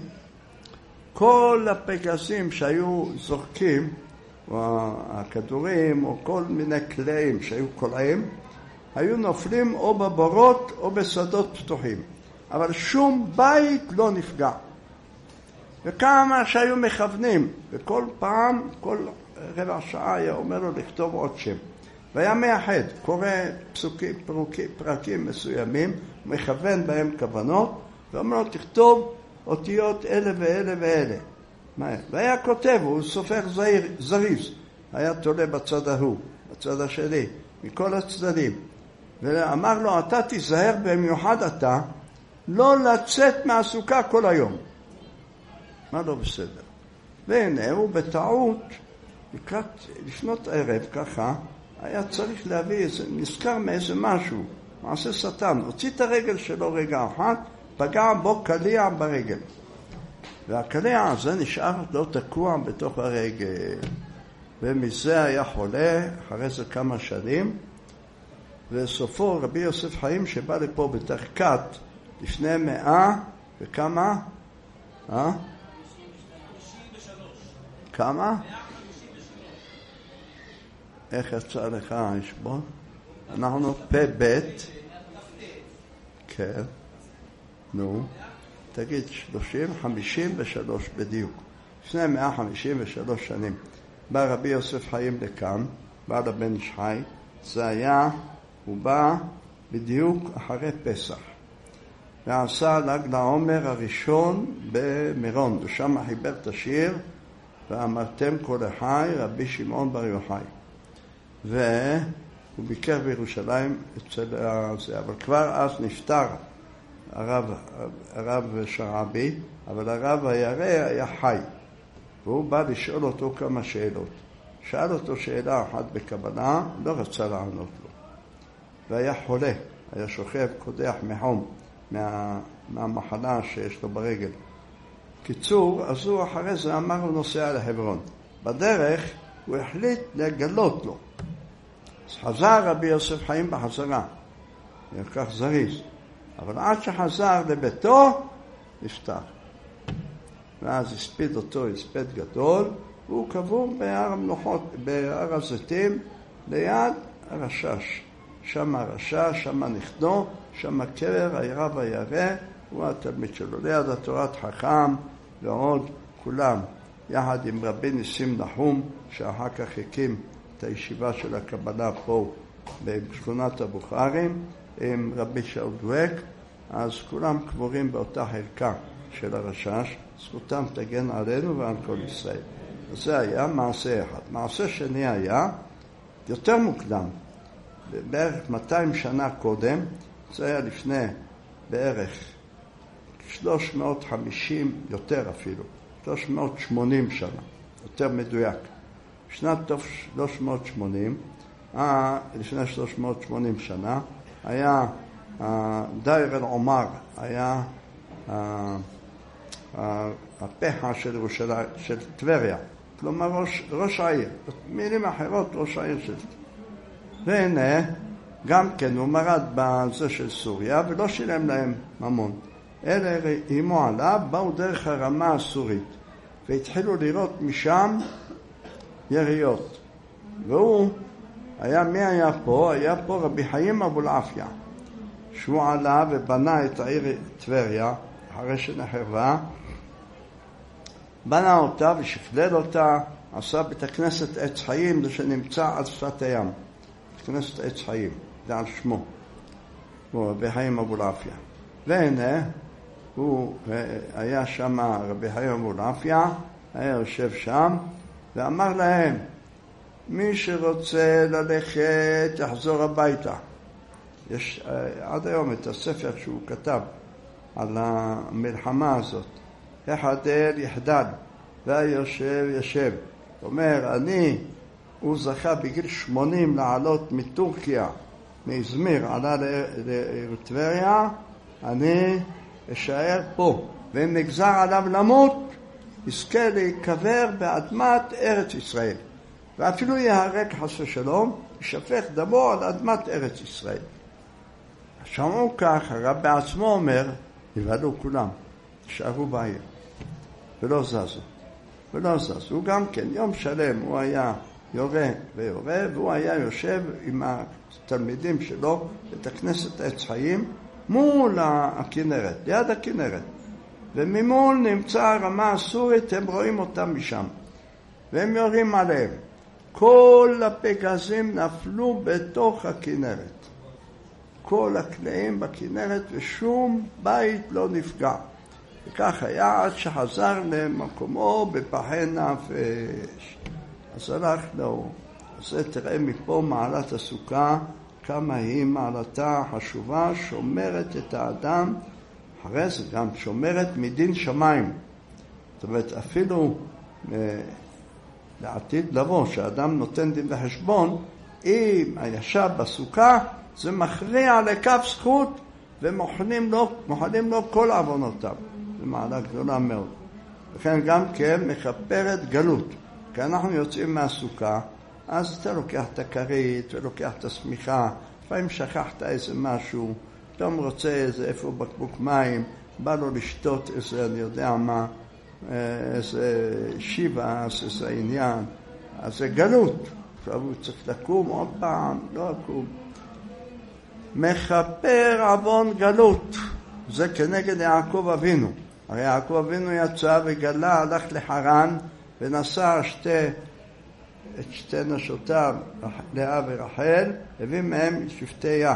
כל הפגזים שהיו זורקים, או הכדורים, או כל מיני כלאים שהיו קולעים, היו נופלים או בבורות או בשדות פתוחים. אבל שום בית לא נפגע. וכמה שהיו מכוונים, וכל פעם, כל רבע שעה היה אומר לו לכתוב עוד שם. והיה מייחד, קורא פסוקים, פרקים, פרקים מסוימים, מכוון בהם כוונות, ואומר לו תכתוב אותיות אלה ואלה ואלה. והיה כותב, הוא סופר זהיר, זריז, היה תולה בצד ההוא, בצד השני, מכל הצדדים. ואמר לו, אתה תיזהר במיוחד אתה, לא לצאת מהסוכה כל היום. מה לא בסדר? והנה הוא בטעות, לקראת לפנות ערב ככה, היה צריך להביא איזה, נזכר מאיזה משהו, מעשה שטן, הוציא את הרגל שלו רגע אחת, פגע בו קליע ברגל. והקליע הזה נשאר לא תקוע בתוך הרגל. ומזה היה חולה, אחרי זה כמה שנים, וסופו רבי יוסף חיים שבא לפה בתרקת, לפני מאה וכמה? אה? כמה? איך יצא לך החשבון? אנחנו פה בית. כן. נו. תגיד שלושים, חמישים ושלוש בדיוק. לפני מאה חמישים ושלוש שנים. בא רבי יוסף חיים לכאן, בא לבן איש חי. זה היה, הוא בא בדיוק אחרי פסח. ועשה ל"ג לעומר הראשון במירון. ושם חיבר את השיר, ואמרתם כל החי, רבי שמעון בר יוחאי. והוא ביקר בירושלים אצל זה, אבל כבר אז נפטר הרב, הרב שרעבי, אבל הרב הירא היה חי. והוא בא לשאול אותו כמה שאלות. שאל אותו שאלה אחת בכוונה, לא רצה לענות לו. והיה חולה, היה שוכב, קודח מחום, מה, מהמחלה שיש לו ברגל. קיצור, אז הוא אחרי זה אמר הוא נוסע לחברון. בדרך הוא החליט לגלות לו. אז חזר רבי יוסף חיים בחזרה. לקח זריז. אבל עד שחזר לביתו, נפטר. ואז הספיד אותו הספד גדול, והוא קבור בהר המנוחות, בהר הזיתים, ליד הרשש. שם הרשש, שם נכדו, שם הקבר, הרב הירא, הוא התלמיד שלו. ליד התורת חכם ועוד כולם, יחד עם רבי ניסים נחום, שאחר כך הקים את הישיבה של הקבלה פה בשכונת הבוכרים, עם רבי שאול דואק, אז כולם קבורים באותה חלקה של הרשש, זכותם תגן עלינו ועל כל ישראל. זה היה מעשה אחד. מעשה שני היה יותר מוקדם, בערך מאתיים שנה קודם, זה היה לפני בערך שלוש מאות וחמישים, יותר אפילו, שלוש מאות ושמונים שנה, יותר מדויק. שנת שלוש מאות ושמונים, אה, לפני שלוש מאות ושמונים שנה, היה אה, דיר אל עומר, היה אה, אה, הפחה של ירושלים, של טבריה, כלומר ראש, ראש העיר, מילים אחרות ראש העיר של טבריה. והנה, גם כן הוא מרד בזה של סוריה ולא שילם להם ממון. אלה אימו עליו, באו דרך הרמה הסורית והתחילו לראות משם יריות. והוא היה, מי היה פה? היה פה רבי חיים אבולעפיה, שהוא עלה ובנה את העיר טבריה, אחרי שנחרבה, בנה אותה ושכלל אותה, עשה בית הכנסת עץ חיים, זה שנמצא על שפת הים. בית הכנסת עץ חיים, זה על שמו, הוא רבי חיים אבולעפיה. והנה, הוא היה שם, רבי חיים אבולעפיה, היה יושב שם, ואמר להם, מי שרוצה ללכת יחזור הביתה. יש עד היום את הספר שהוא כתב על המלחמה הזאת. החדל יחדל, והיושב ישב. זאת אומרת, אני, הוא זכה בגיל שמונים לעלות מטורקיה, מאזמיר, עלה לטבריה, אני אשאר פה. ואם נגזר עליו למות, יזכה להיקבר באדמת ארץ ישראל. ואפילו יהרג חס ושלום, ישפך דמו על אדמת ארץ ישראל. שמעו כך, הרב בעצמו אומר, יבלו כולם, תשארו בעיר. ולא זזו. ולא זזו. הוא גם כן, יום שלם הוא היה יורה ויורה, והוא היה יושב עם התלמידים שלו, את הכנסת עץ חיים, מול הכנרת, ליד הכנרת. וממול נמצא הרמה הסורית, הם רואים אותם משם. והם יורים עליהם. כל הפגזים נפלו בתוך הכנרת. כל הקלעים בכנרת ושום בית לא נפגע. וכך היה עד שחזר למקומו בפחי נפש. אז הלכנו. אז תראה מפה מעלת הסוכה, כמה היא מעלתה חשובה, שומרת את האדם, אחרי זה גם שומרת מדין שמיים. זאת אומרת, אפילו לעתיד לבוא, שהאדם נותן דין וחשבון, אם הישב בסוכה, זה מכריע לכף זכות, ומוחלים לו, מוחלים לו כל עוונותיו. זו מעלה גדולה מאוד. וכן גם כן מכפרת גלות. כי אנחנו יוצאים מהסוכה, אז אתה לוקח את הכרית ולוקח את הסמיכה, לפעמים שכחת איזה משהו, פתאום רוצה איזה איפה בקבוק מים, בא לו לשתות איזה, אני יודע מה, איזה שיבה, איזה עניין, אז זה גלות. עכשיו הוא צריך לקום עוד פעם, לא לקום. מכפר עוון גלות, זה כנגד יעקב אבינו. הרי יעקב אבינו יצא וגלה, הלך לחרן ונשא שתי, את שתי נשותיו, לאה ורחל, הביא מהם שבטיה.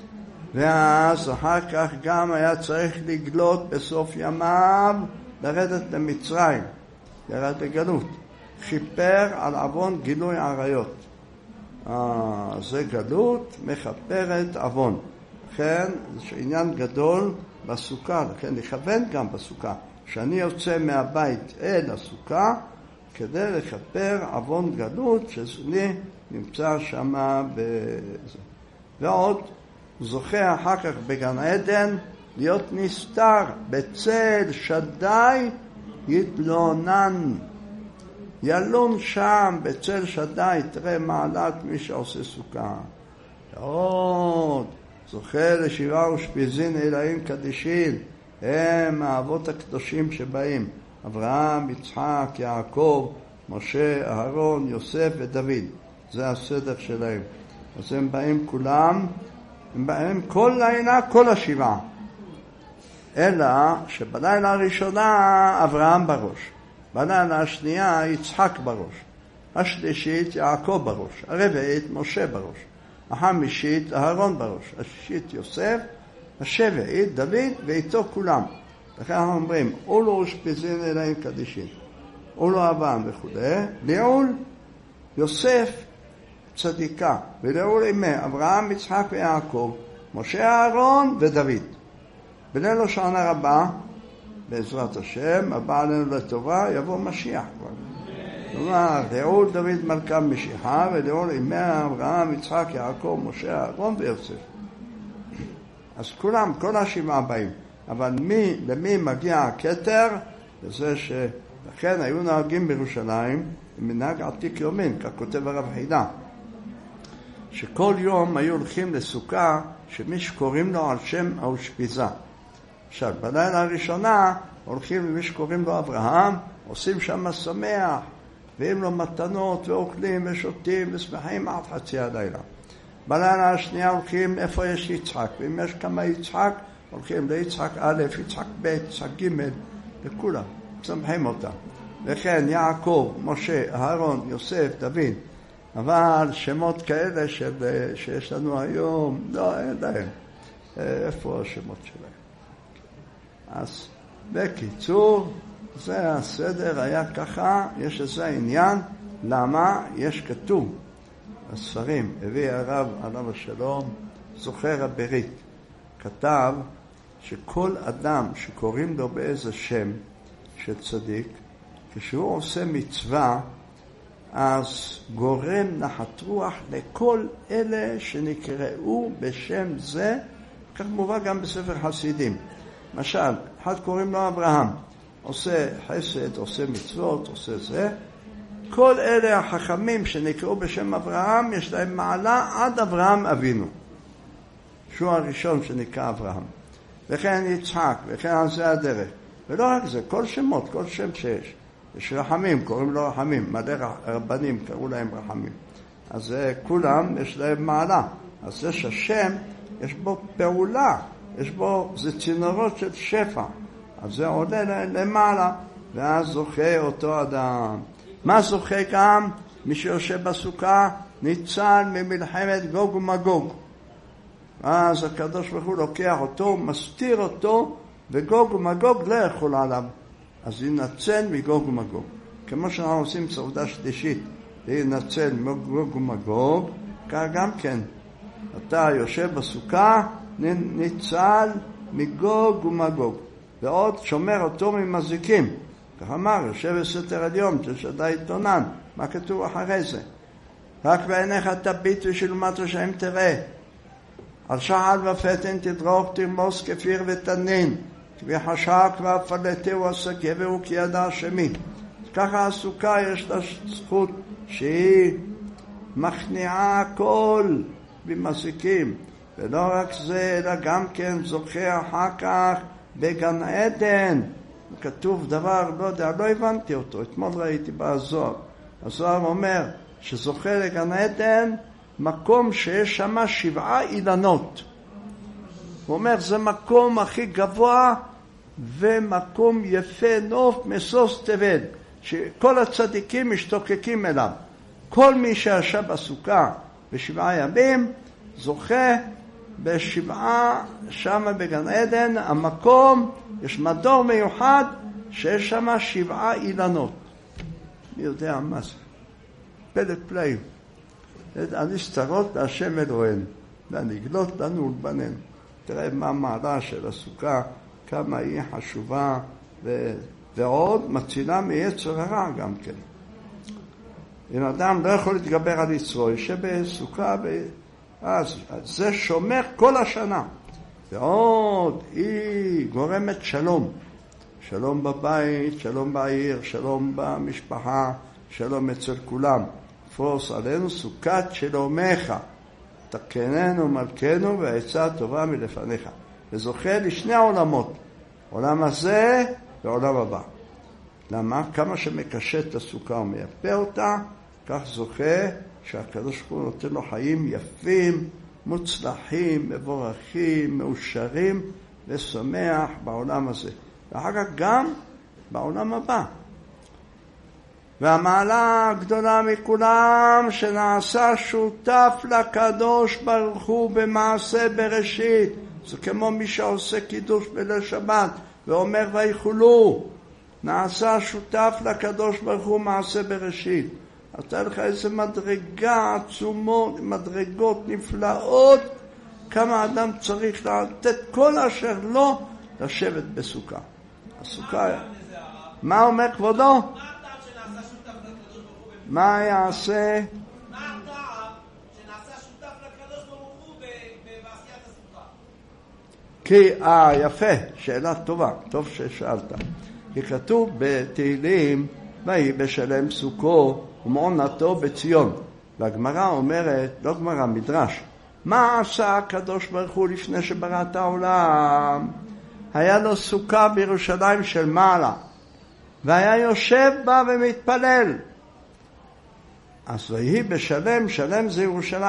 ואז אחר כך גם היה צריך לגלות בסוף ימיו, לרדת למצרים, ירד לגלות. חיפר על עוון גילוי עריות. אה, זה גלות, מכפרת עוון. לכן, זה עניין גדול בסוכה, לכן לכוון גם בסוכה. שאני יוצא מהבית אל הסוכה, כדי לכפר עוון גלות, שאני נמצא שם בזה. ועוד, הוא זוכה אחר כך בגן עדן, להיות נסתר בצל שדי יתלונן. ילון שם בצל שדי, תראה מעלת מי שעושה סוכה. עוד, זוכה לשבעה ושפיזין אלוהים קדישין, הם האבות הקדושים שבאים, אברהם, יצחק, יעקב, משה, אהרון, יוסף ודוד. זה הסדר שלהם. אז הם באים כולם, הם באים כל לילה, כל השבעה. אלא שבלילה הראשונה אברהם בראש, בלילה השנייה יצחק בראש, השלישית יעקב בראש, הרביעית משה בראש, החמישית אהרון בראש, השישית יוסף, השביעית דוד ואיתו כולם. לכן אנחנו אומרים, אולו ושפיזין אלוהים קדישין, אולו אברהם וכו', לעול יוסף צדיקה, ולעול אימי אברהם, יצחק ויעקב, משה, אהרון ודוד. בליל השנה רבה, בעזרת השם, הבא עלינו לטובה, יבוא משיח כבר. כלומר, לעול דוד מלכה משיחה, ולעול אימי אברהם, יצחק, יעקב, משה, אהרון ויוסף. אז כולם, כל השבעה באים. אבל מי, למי מגיע הכתר? לזה שלכן היו נהגים בירושלים, מנהג עתיק יומין, כך כותב הרב חידה, שכל יום היו הולכים לסוכה שמי שקוראים לו על שם האושפיזה. עכשיו, בלילה הראשונה הולכים למי שקוראים לו אברהם, עושים שם שמח, והם לו מתנות ואוכלים ושותים ושמחים עד חצי הלילה. בלילה השנייה הולכים איפה יש יצחק, ואם יש כמה יצחק, הולכים ליצחק א', יצחק ב', יצחק ג', לכולם, צמחים אותם. וכן יעקב, משה, אהרון, יוסף, דוד, אבל שמות כאלה של, שיש לנו היום, לא, אין להם. איפה השמות שלהם? אז בקיצור, זה הסדר היה ככה, יש איזה עניין, למה? יש כתוב, הספרים, הביא הרב עליו השלום, זוכר הברית, כתב שכל אדם שקוראים לו באיזה שם של צדיק, כשהוא עושה מצווה, אז גורם נחת רוח לכל אלה שנקראו בשם זה, כך מובא גם בספר חסידים. למשל, אחד קוראים לו אברהם, עושה חסד, עושה מצוות, עושה זה. כל אלה החכמים שנקראו בשם אברהם, יש להם מעלה עד אברהם אבינו, שהוא הראשון שנקרא אברהם. וכן יצחק, וכן על זה הדרך. ולא רק זה, כל שמות, כל שם שיש. יש רחמים, קוראים לו רחמים, מלא רבנים קראו להם רחמים. אז כולם יש להם מעלה. אז זה שהשם, יש בו פעולה, יש בו, זה צינורות של שפע. אז זה עולה למעלה, ואז זוכה אותו אדם. מה זוכה גם? מי שיושב בסוכה ניצל ממלחמת גוג ומגוג. אז הקדוש ברוך הוא לוקח אותו, מסתיר אותו, וגוג ומגוג לא יכול עליו. אז ינצל מגוג ומגוג. כמו שאנחנו עושים סעודה שלישית, ינצל מגוג ומגוג, כך גם כן. אתה יושב בסוכה, ניצל מגוג ומגוג. ועוד שומר אותו ממזיקים. כך אמר, יושב בסתר עליון, ששדה עיתונן. מה כתוב אחרי זה? רק בעיניך תביט ושלמת רשעים תראה. על שחל ופתן תדרוך תרמוס כפיר ותנין. כבי חשק ואפלתהו עסקהו כי ידע שמי. ככה הסוכה יש לה זכות שהיא מכניעה הכל במזיקים. ולא רק זה, אלא גם כן זוכה אחר כך בגן עדן. כתוב דבר, לא יודע, לא הבנתי אותו, אתמול ראיתי בזוהר. הזוהר אומר שזוכה לגן עדן מקום שיש שם שבעה אילנות. הוא אומר, זה מקום הכי גבוה ומקום יפה נוף משוש תבל, שכל הצדיקים משתוקקים אליו. כל מי שישב בסוכה בשבעה ימים זוכה בשבעה שם בגן עדן. המקום, יש מדור מיוחד שיש שם שבעה אילנות. מי יודע מה זה? פלט פלאים. הנסתרות להשם אלוהינו, והנגלות לנו ולבנינו. תראה מה המעלה של הסוכה, כמה היא חשובה, ו... ועוד מצילה מיצר הרע גם כן. אם אדם לא יכול להתגבר על יצרו, יושב בסוכה, ו... אז זה שומר כל השנה. ועוד היא גורמת שלום. שלום בבית, שלום בעיר, שלום במשפחה, שלום אצל כולם. פרוס עלינו סוכת שלומך, תקננו מלכנו והעצה טובה מלפניך. וזוכה לשני העולמות, עולם הזה ועולם הבא. למה? כמה שמקשט את הסוכה ומייפה אותה, כך זוכה שהקדוש ברוך הוא נותן לו חיים יפים, מוצלחים, מבורכים, מאושרים ושמח בעולם הזה. ואחר כך גם בעולם הבא. והמעלה הגדולה מכולם שנעשה שותף לקדוש ברוך הוא במעשה בראשית. זה כמו מי שעושה קידוש בליל שבת ואומר ויחולו. נעשה שותף לקדוש ברוך הוא מעשה בראשית. אתה לך איזה מדרגה עצומות, מדרגות נפלאות, כמה אדם צריך לתת כל אשר לא לשבת בסוכה. הסוכה... מה אומר כבודו? מה יעשה? מה הטעם שנעשה שותף לקדוש ברוך הוא בעשיית הסוכה? כי, אה, יפה, שאלה טובה, טוב ששאלת. כי כתוב בתהילים, ויהי בשלם סוכו ומעונתו בציון. והגמרא אומרת, לא גמרא, מדרש, מה עשה הקדוש ברוך הוא לפני שברא את העולם? היה לו סוכה בירושלים של מעלה, והיה יושב בה ומתפלל. אז ויהי בשלם, שלם זה ירושלים.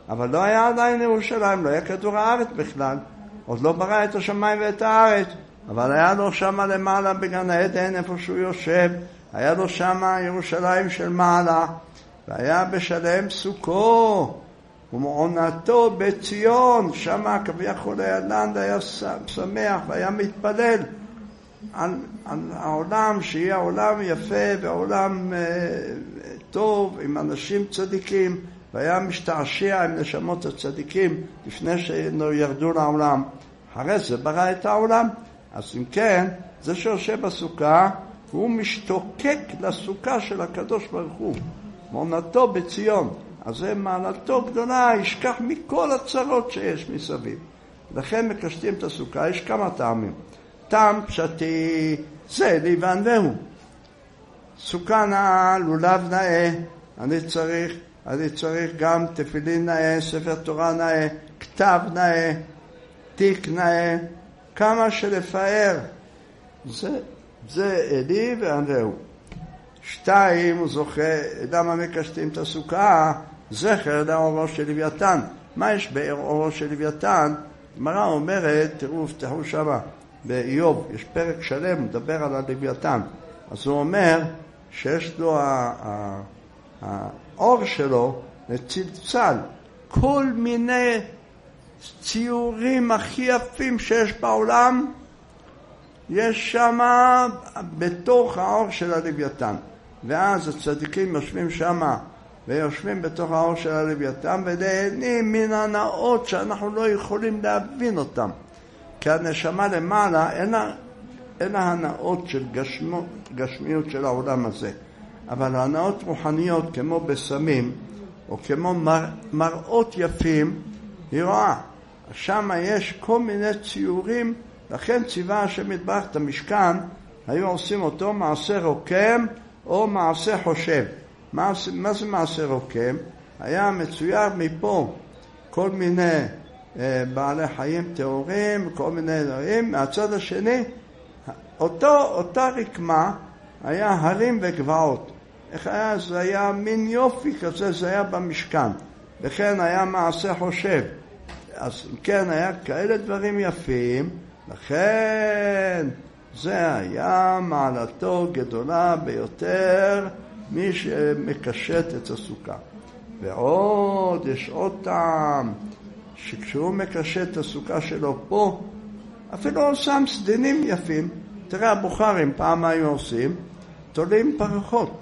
אבל לא היה עדיין ירושלים, לא היה כדור הארץ בכלל, עוד לא ברא את השמיים ואת הארץ, אבל היה לו שם למעלה בגן העדן איפה שהוא יושב, היה לו שם ירושלים של מעלה, והיה בשלם סוכו, ומעונתו בציון, שם כביכול הילד היה שמח והיה מתפלל על, על העולם, שיהיה העולם יפה והעולם אה, טוב עם אנשים צדיקים, והיה משתעשע עם נשמות הצדיקים לפני שירדו לעולם. אחרי זה ברא את העולם. אז אם כן, זה שיושב בסוכה, הוא משתוקק לסוכה של הקדוש ברוך הוא, מעונתו בציון. אז זה מעלתו גדולה, ישכח מכל הצרות שיש מסביב. לכן מקשטים את הסוכה, יש כמה טעמים. טעם פשטי, זה ליבן והוא. סוכה נאה, לולב נאה, אני צריך, אני צריך גם תפילין נאה, ספר תורה נאה, כתב נאה, תיק נאה, כמה שלפאר. זה, זה אלי ואנדהו. שתיים, הוא זוכה, למה מקשטים את הסוכה? זכר לאורו של לוויתן. מה יש באורו של לוויתן? גמרא אומרת, תראו, תראו שמה, באיוב, יש פרק שלם, מדבר על הלוויתן. אז הוא אומר שיש לו, האור שלו צלצל, כל מיני ציורים הכי יפים שיש בעולם, יש שם בתוך האור של הלוויתן. ואז הצדיקים יושבים שם, ויושבים בתוך האור של הלוויתן, ונהנים מן הנאות שאנחנו לא יכולים להבין אותם. כי הנשמה למעלה, אין, אין ההנאות של גשמות, גשמיות של העולם הזה. אבל ההנאות רוחניות, כמו בסמים, או כמו מר, מראות יפים, היא רואה. שם יש כל מיני ציורים, לכן ציווה השם יתברך את המשכן, היו עושים אותו מעשה רוקם או מעשה חושב. מה, מה זה מעשה רוקם? היה מצויר מפה כל מיני אה, בעלי חיים טהורים, כל מיני דברים. מהצד השני, אותו, אותה רקמה היה הרים וגבעות. איך היה? זה היה מין יופי כזה, זה היה במשכן. וכן היה מעשה חושב. אז כן, היה כאלה דברים יפים, לכן זה היה מעלתו גדולה ביותר מי שמקשט את הסוכה. ועוד, יש עוד טעם, שכשהוא מקשט את הסוכה שלו פה, אפילו הוא שם סדינים יפים. תראה, הבוכרים פעם היו עושים, תולים פרחות.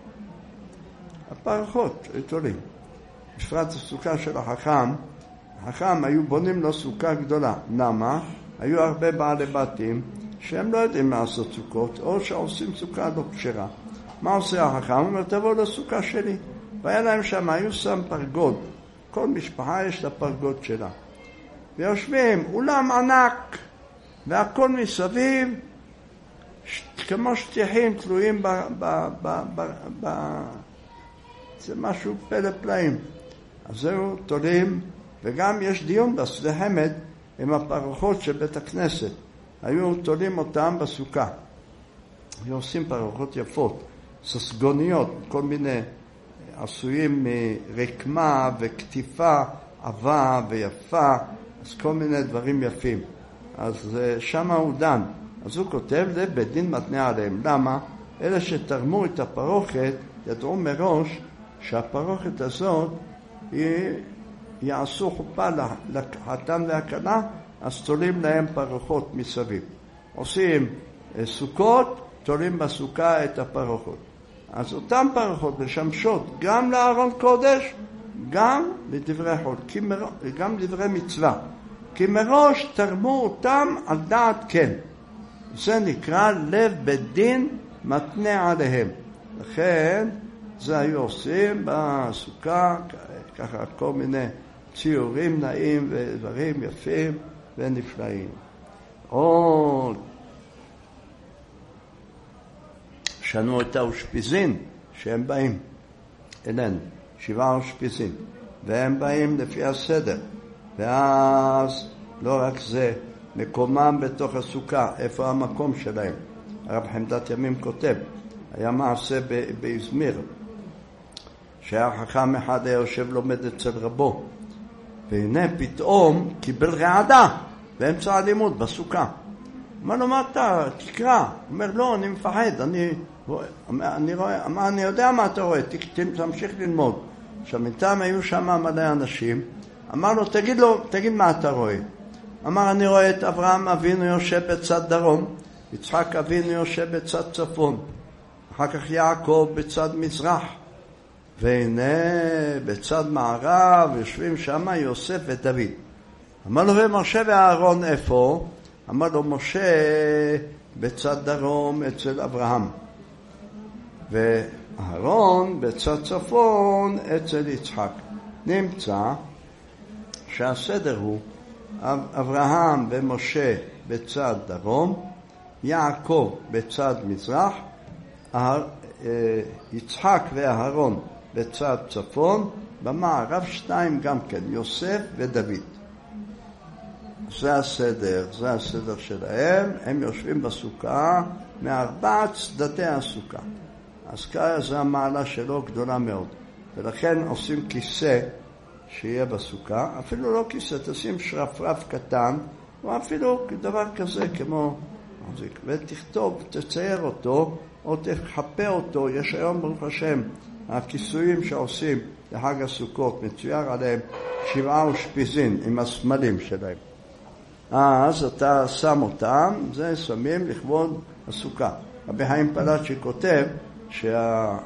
הפרחות תולים. בפרט הסוכה של החכם, החכם היו בונים לו סוכה גדולה. למה? היו הרבה בעלי בתים שהם לא יודעים לעשות סוכות, או שעושים סוכה לא כשרה. מה עושה החכם? הוא אומר, תבוא לסוכה שלי. והיה להם שם, היו שם פרגוד. כל משפחה יש לה פרגוד שלה. ויושבים, אולם ענק, והכל מסביב, כמו שטיחים תלויים ב... ב, ב, ב, ב זה משהו פלא פלאים. אז זהו, תולים, וגם יש דיון בשדה חמד עם הפרחות של בית הכנסת. היו תולים אותם בסוכה. היו עושים פרחות יפות, ססגוניות, כל מיני עשויים מרקמה וכתיפה, עבה ויפה, אז כל מיני דברים יפים. אז שם הוא דן. אז הוא כותב, זה בית דין מתנה עליהם. למה? אלה שתרמו את הפרוכת ידעו מראש שהפרוכת הזאת היא יעשו חופה לחתן והכלה, אז תולים להם פרחות מסביב. עושים סוכות, תולים בסוכה את הפרחות. אז אותם פרחות משמשות גם לארון קודש, גם לדברי חול, גם לדברי מצווה. כי מראש תרמו אותם על דעת כן. זה נקרא לב בית דין מתנה עליהם. לכן זה היו עושים בסוכה, ככה כל מיני ציורים נעים ודברים יפים ונפלאים. עוד שנו את האושפיזין שהם באים אלינו, שבעה אושפיזין, והם באים לפי הסדר. ואז לא רק זה, מקומם בתוך הסוכה, איפה המקום שלהם. הרב חמדת ימים כותב, היה מעשה באזמיר, שהיה חכם אחד היה יושב לומד אצל רבו, והנה פתאום קיבל רעדה באמצע הלימוד בסוכה. אמר לו, מה אתה? תקרא. הוא אומר, לא, אני מפחד, אני, אני, רואה, מה, אני יודע מה אתה רואה, תמשיך ללמוד. עכשיו, מטעם היו שם מלא אנשים, אמר לו, תגיד לו, תגיד מה אתה רואה. אמר, אני רואה את אברהם אבינו יושב בצד דרום, יצחק אבינו יושב בצד צפון, אחר כך יעקב בצד מזרח, והנה בצד מערב יושבים שם יוסף ודוד. אמר לו, ומשה ואהרון איפה? אמר לו, משה בצד דרום אצל אברהם, ואהרון בצד צפון אצל יצחק. נמצא שהסדר הוא אברהם ומשה בצד דרום, יעקב בצד מזרח, יצחק ואהרון בצד צפון, במערב שתיים גם כן, יוסף ודוד. זה הסדר, זה הסדר שלהם. הם יושבים בסוכה מארבע צדדי הסוכה. אז ככה זה המעלה שלו גדולה מאוד, ולכן עושים כיסא שיהיה בסוכה, אפילו לא כיסא, תשים שרפרף קטן, או אפילו דבר כזה כמו, ותכתוב, תצייר אותו, או תחפה אותו. יש היום ברוך השם, הכיסויים שעושים לחג הסוכות, מצויר עליהם שבעה אושפיזין עם הסמלים שלהם. אז אתה שם אותם, זה שמים לכבוד הסוכה. רבי חיים פלאצ'י כותב שהאבא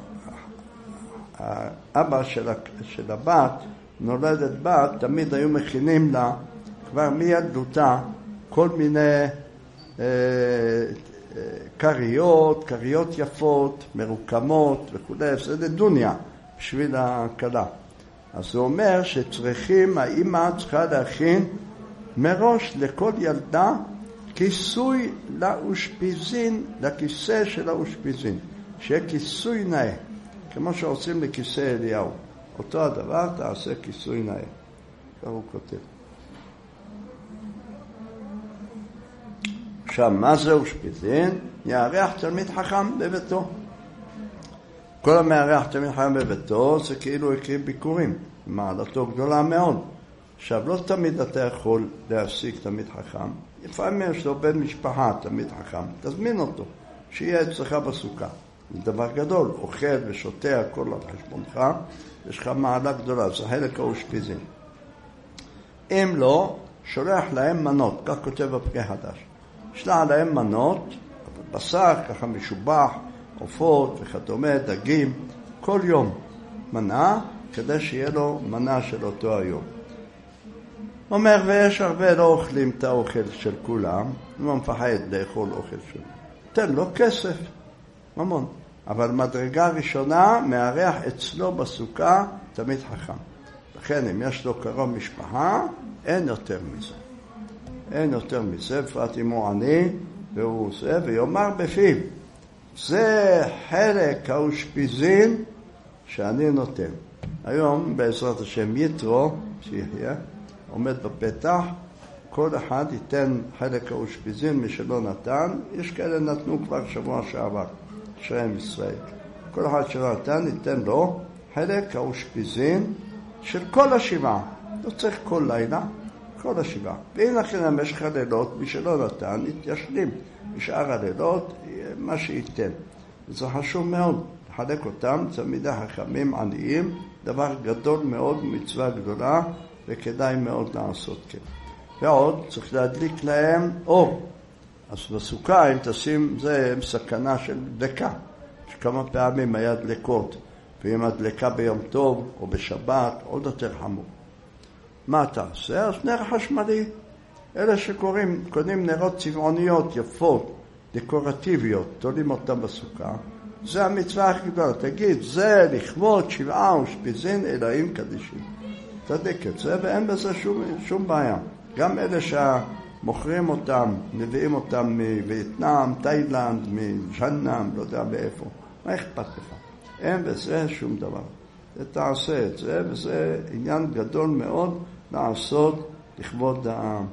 של, של הבת, נולדת בת, תמיד היו מכינים לה כבר מילדותה כל מיני אה, אה, קריות, קריות יפות, מרוקמות וכו'. זה דוניה בשביל הכלה. אז הוא אומר שצריכים, האמא צריכה להכין מראש לכל ילדה כיסוי לאושפיזין, לכיסא של האושפיזין, שיהיה כיסוי נאה, כמו שעושים לכיסא אליהו. אותו הדבר תעשה כיסוי נאה. כך הוא כותב. עכשיו, מה זה אושפיזין? יארח תלמיד חכם בביתו. כל המארח תלמיד חכם בביתו זה כאילו הקריב ביקורים, מעלתו גדולה מאוד. עכשיו, לא תמיד אתה יכול להשיג תלמיד חכם. לפעמים יש לו בן משפחה, תלמיד חכם. תזמין אותו, שיהיה אצלך בסוכה. זה דבר גדול, אוכל ושותה הכל על חשבונך, יש לך מעלה גדולה, זה חלק האושפיזין. אם לא, שולח להם מנות, כך כותב בפרי חדש. שלח להם מנות, בשר ככה משובח, עופות וכדומה, דגים, כל יום מנה, כדי שיהיה לו מנה של אותו היום. אומר, ויש הרבה לא אוכלים את האוכל של כולם, הוא מפחד לאכול אוכל שלו. תן לו כסף, ממון. אבל מדרגה ראשונה, מארח אצלו בסוכה תמיד חכם. לכן אם יש לו קרוב משפחה, אין יותר מזה. אין יותר מזה, בפרט אם הוא עני, והוא עושה, ויאמר בפיו, זה חלק האושפיזין שאני נותן. היום בעזרת השם יתרו, שיחיה, עומד בפתח, כל אחד ייתן חלק האושפיזין משלו נתן, יש כאלה נתנו כבר שבוע שעבר, שרם ישראל. כל אחד שלא נתן ייתן לו חלק האושפיזין של כל השבעה. לא צריך כל לילה, כל השבעה. ואם לכן במשך הלילות, מי שלא נתן, יתיישלים. בשאר הלילות, מה שייתן. וזה חשוב מאוד, לחלק אותם, תלמידי חכמים עניים, דבר גדול מאוד, מצווה גדולה, וכדאי מאוד לעשות כן. ועוד, צריך להדליק להם אור. אז בסוכה, אם תשים, זה סכנה של דלקה. שכמה פעמים היה דלקות, ואם הדלקה ביום טוב או בשבת, עוד יותר חמור. מה אתה עושה? אז נר חשמלי. אלה שקוראים, קונים נרות צבעוניות יפות, דקורטיביות, תולים אותם בסוכה. זה המצווה הכי גדולה. תגיד, זה לכבוד שבעה אושפיזין אלוהים קדישים. תדק את זה, ואין בזה שום, שום בעיה. גם אלה שמוכרים אותם, מביאים אותם מווייטנאם, תאילנד, מז'נאם, לא יודע באיפה. מה אכפת לך? אין בזה שום דבר. תעשה את זה, וזה עניין גדול מאוד לעשות לכבוד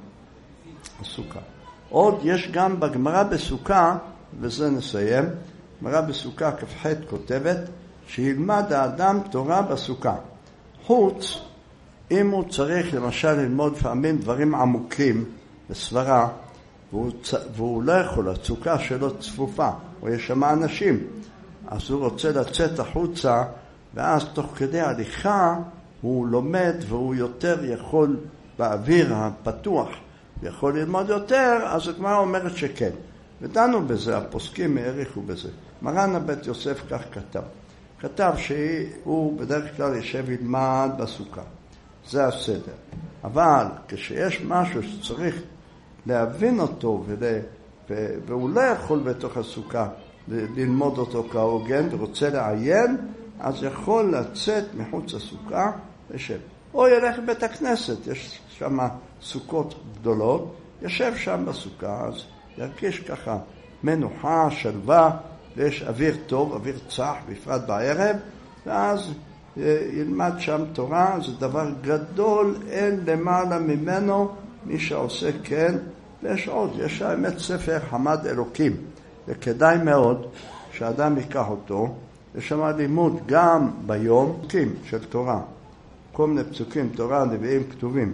הסוכה. עוד יש גם בגמרא בסוכה, וזה נסיים, גמרא בסוכה כ"ח כותבת, שילמד האדם תורה בסוכה. חוץ אם הוא צריך למשל ללמוד פעמים דברים עמוקים בסברה, והוא, והוא לא יכול, הצוקה שלו צפופה, או יש שם אנשים, אז הוא רוצה לצאת החוצה, ואז תוך כדי הליכה הוא לומד והוא יותר יכול באוויר הפתוח, יכול ללמוד יותר, אז הגמרא אומרת שכן. ודנו בזה, הפוסקים העריכו בזה. מרן הבית יוסף כך כתב. כתב שהוא בדרך כלל ישב ילמד בסוכה. זה הסדר. אבל כשיש משהו שצריך להבין אותו, ולה, והוא לא יכול בתוך הסוכה ללמוד אותו כהוגן ורוצה לעיין, אז יכול לצאת מחוץ הסוכה לשב. או ילך לבית הכנסת, יש שם סוכות גדולות, ישב שם בסוכה, אז ירגיש ככה מנוחה, שלווה, ויש אוויר טוב, אוויר צח, בפרט בערב, ואז ילמד שם תורה. זה דבר גדול, אין למעלה ממנו מי שעושה כן. ויש עוד, יש האמת ספר חמד אלוקים, וכדאי מאוד שאדם ייקח אותו. יש שם לימוד גם ביום, פסוקים של תורה, כל מיני פסוקים, תורה, נביאים, כתובים.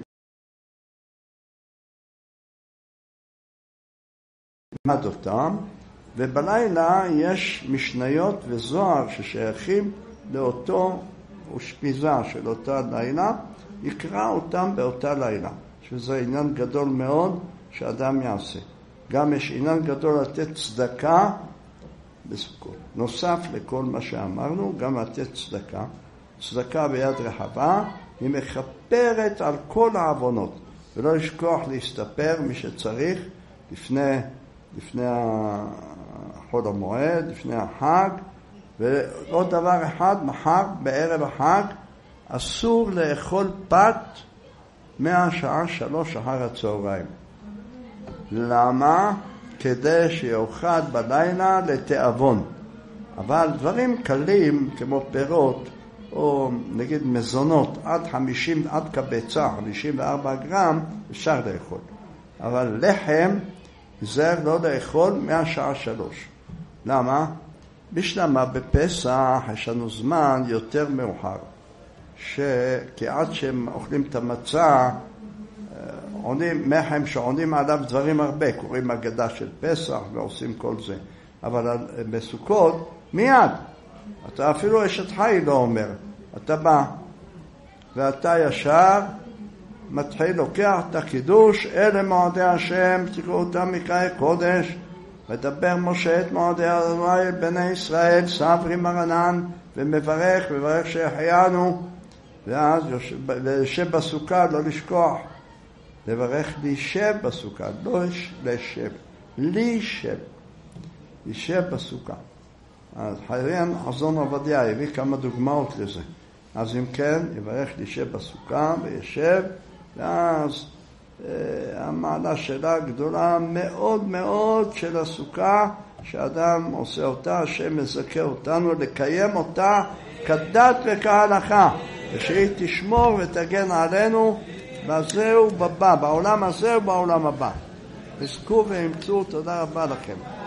למד אותם, ובלילה יש משניות וזוהר ששייכים לאותו ושפיזה של אותה לילה, יקרא אותם באותה לילה, שזה עניין גדול מאוד שאדם יעשה. גם יש עניין גדול לתת צדקה בסוכות. נוסף לכל מה שאמרנו, גם לתת צדקה. צדקה ביד רחבה, היא מכפרת על כל העוונות, ולא לשכוח להסתפר מי שצריך לפני, לפני חול המועד, לפני החג. ועוד דבר אחד, מחר בערב החג אסור לאכול פת מהשעה שלוש אחר הצהריים. למה? כדי שיאכל בלילה לתיאבון. אבל דברים קלים כמו פירות או נגיד מזונות עד חמישים, עד כביצה, חמישים וארבעה גרם, אפשר לאכול. אבל לחם זה לא לאכול מהשעה שלוש. למה? בשלמה בפסח יש לנו זמן יותר מאוחר, כי עד שהם אוכלים את המצה, עונים, מחם שעונים עליו דברים הרבה, קוראים אגדה של פסח ועושים כל זה. אבל בסוכות מיד, אתה אפילו אשת חי לא אומר, אתה בא ואתה ישר מתחיל לוקח את הקידוש, אלה מועדי השם, תקראו אותם מקראי קודש, מדבר משה את מועדי אדוני בני ישראל, סברי מרנן, ומברך, מברך שהחיינו, ואז לשב בסוכה, לא לשכוח, לברך להישב בסוכה, לא לשב, להישב, להישב בסוכה. אז חיירן חזון עובדיה הביא כמה דוגמאות לזה. אז אם כן, יברך להישב בסוכה וישב, ואז המעלה שלה גדולה מאוד מאוד של הסוכה, שאדם עושה אותה, השם מזכה אותנו לקיים אותה כדת וכהלכה, ושהיא תשמור ותגן עלינו בזה ובבא, בעולם הזה ובעולם הבא. תזכו ואמצו, תודה רבה לכם.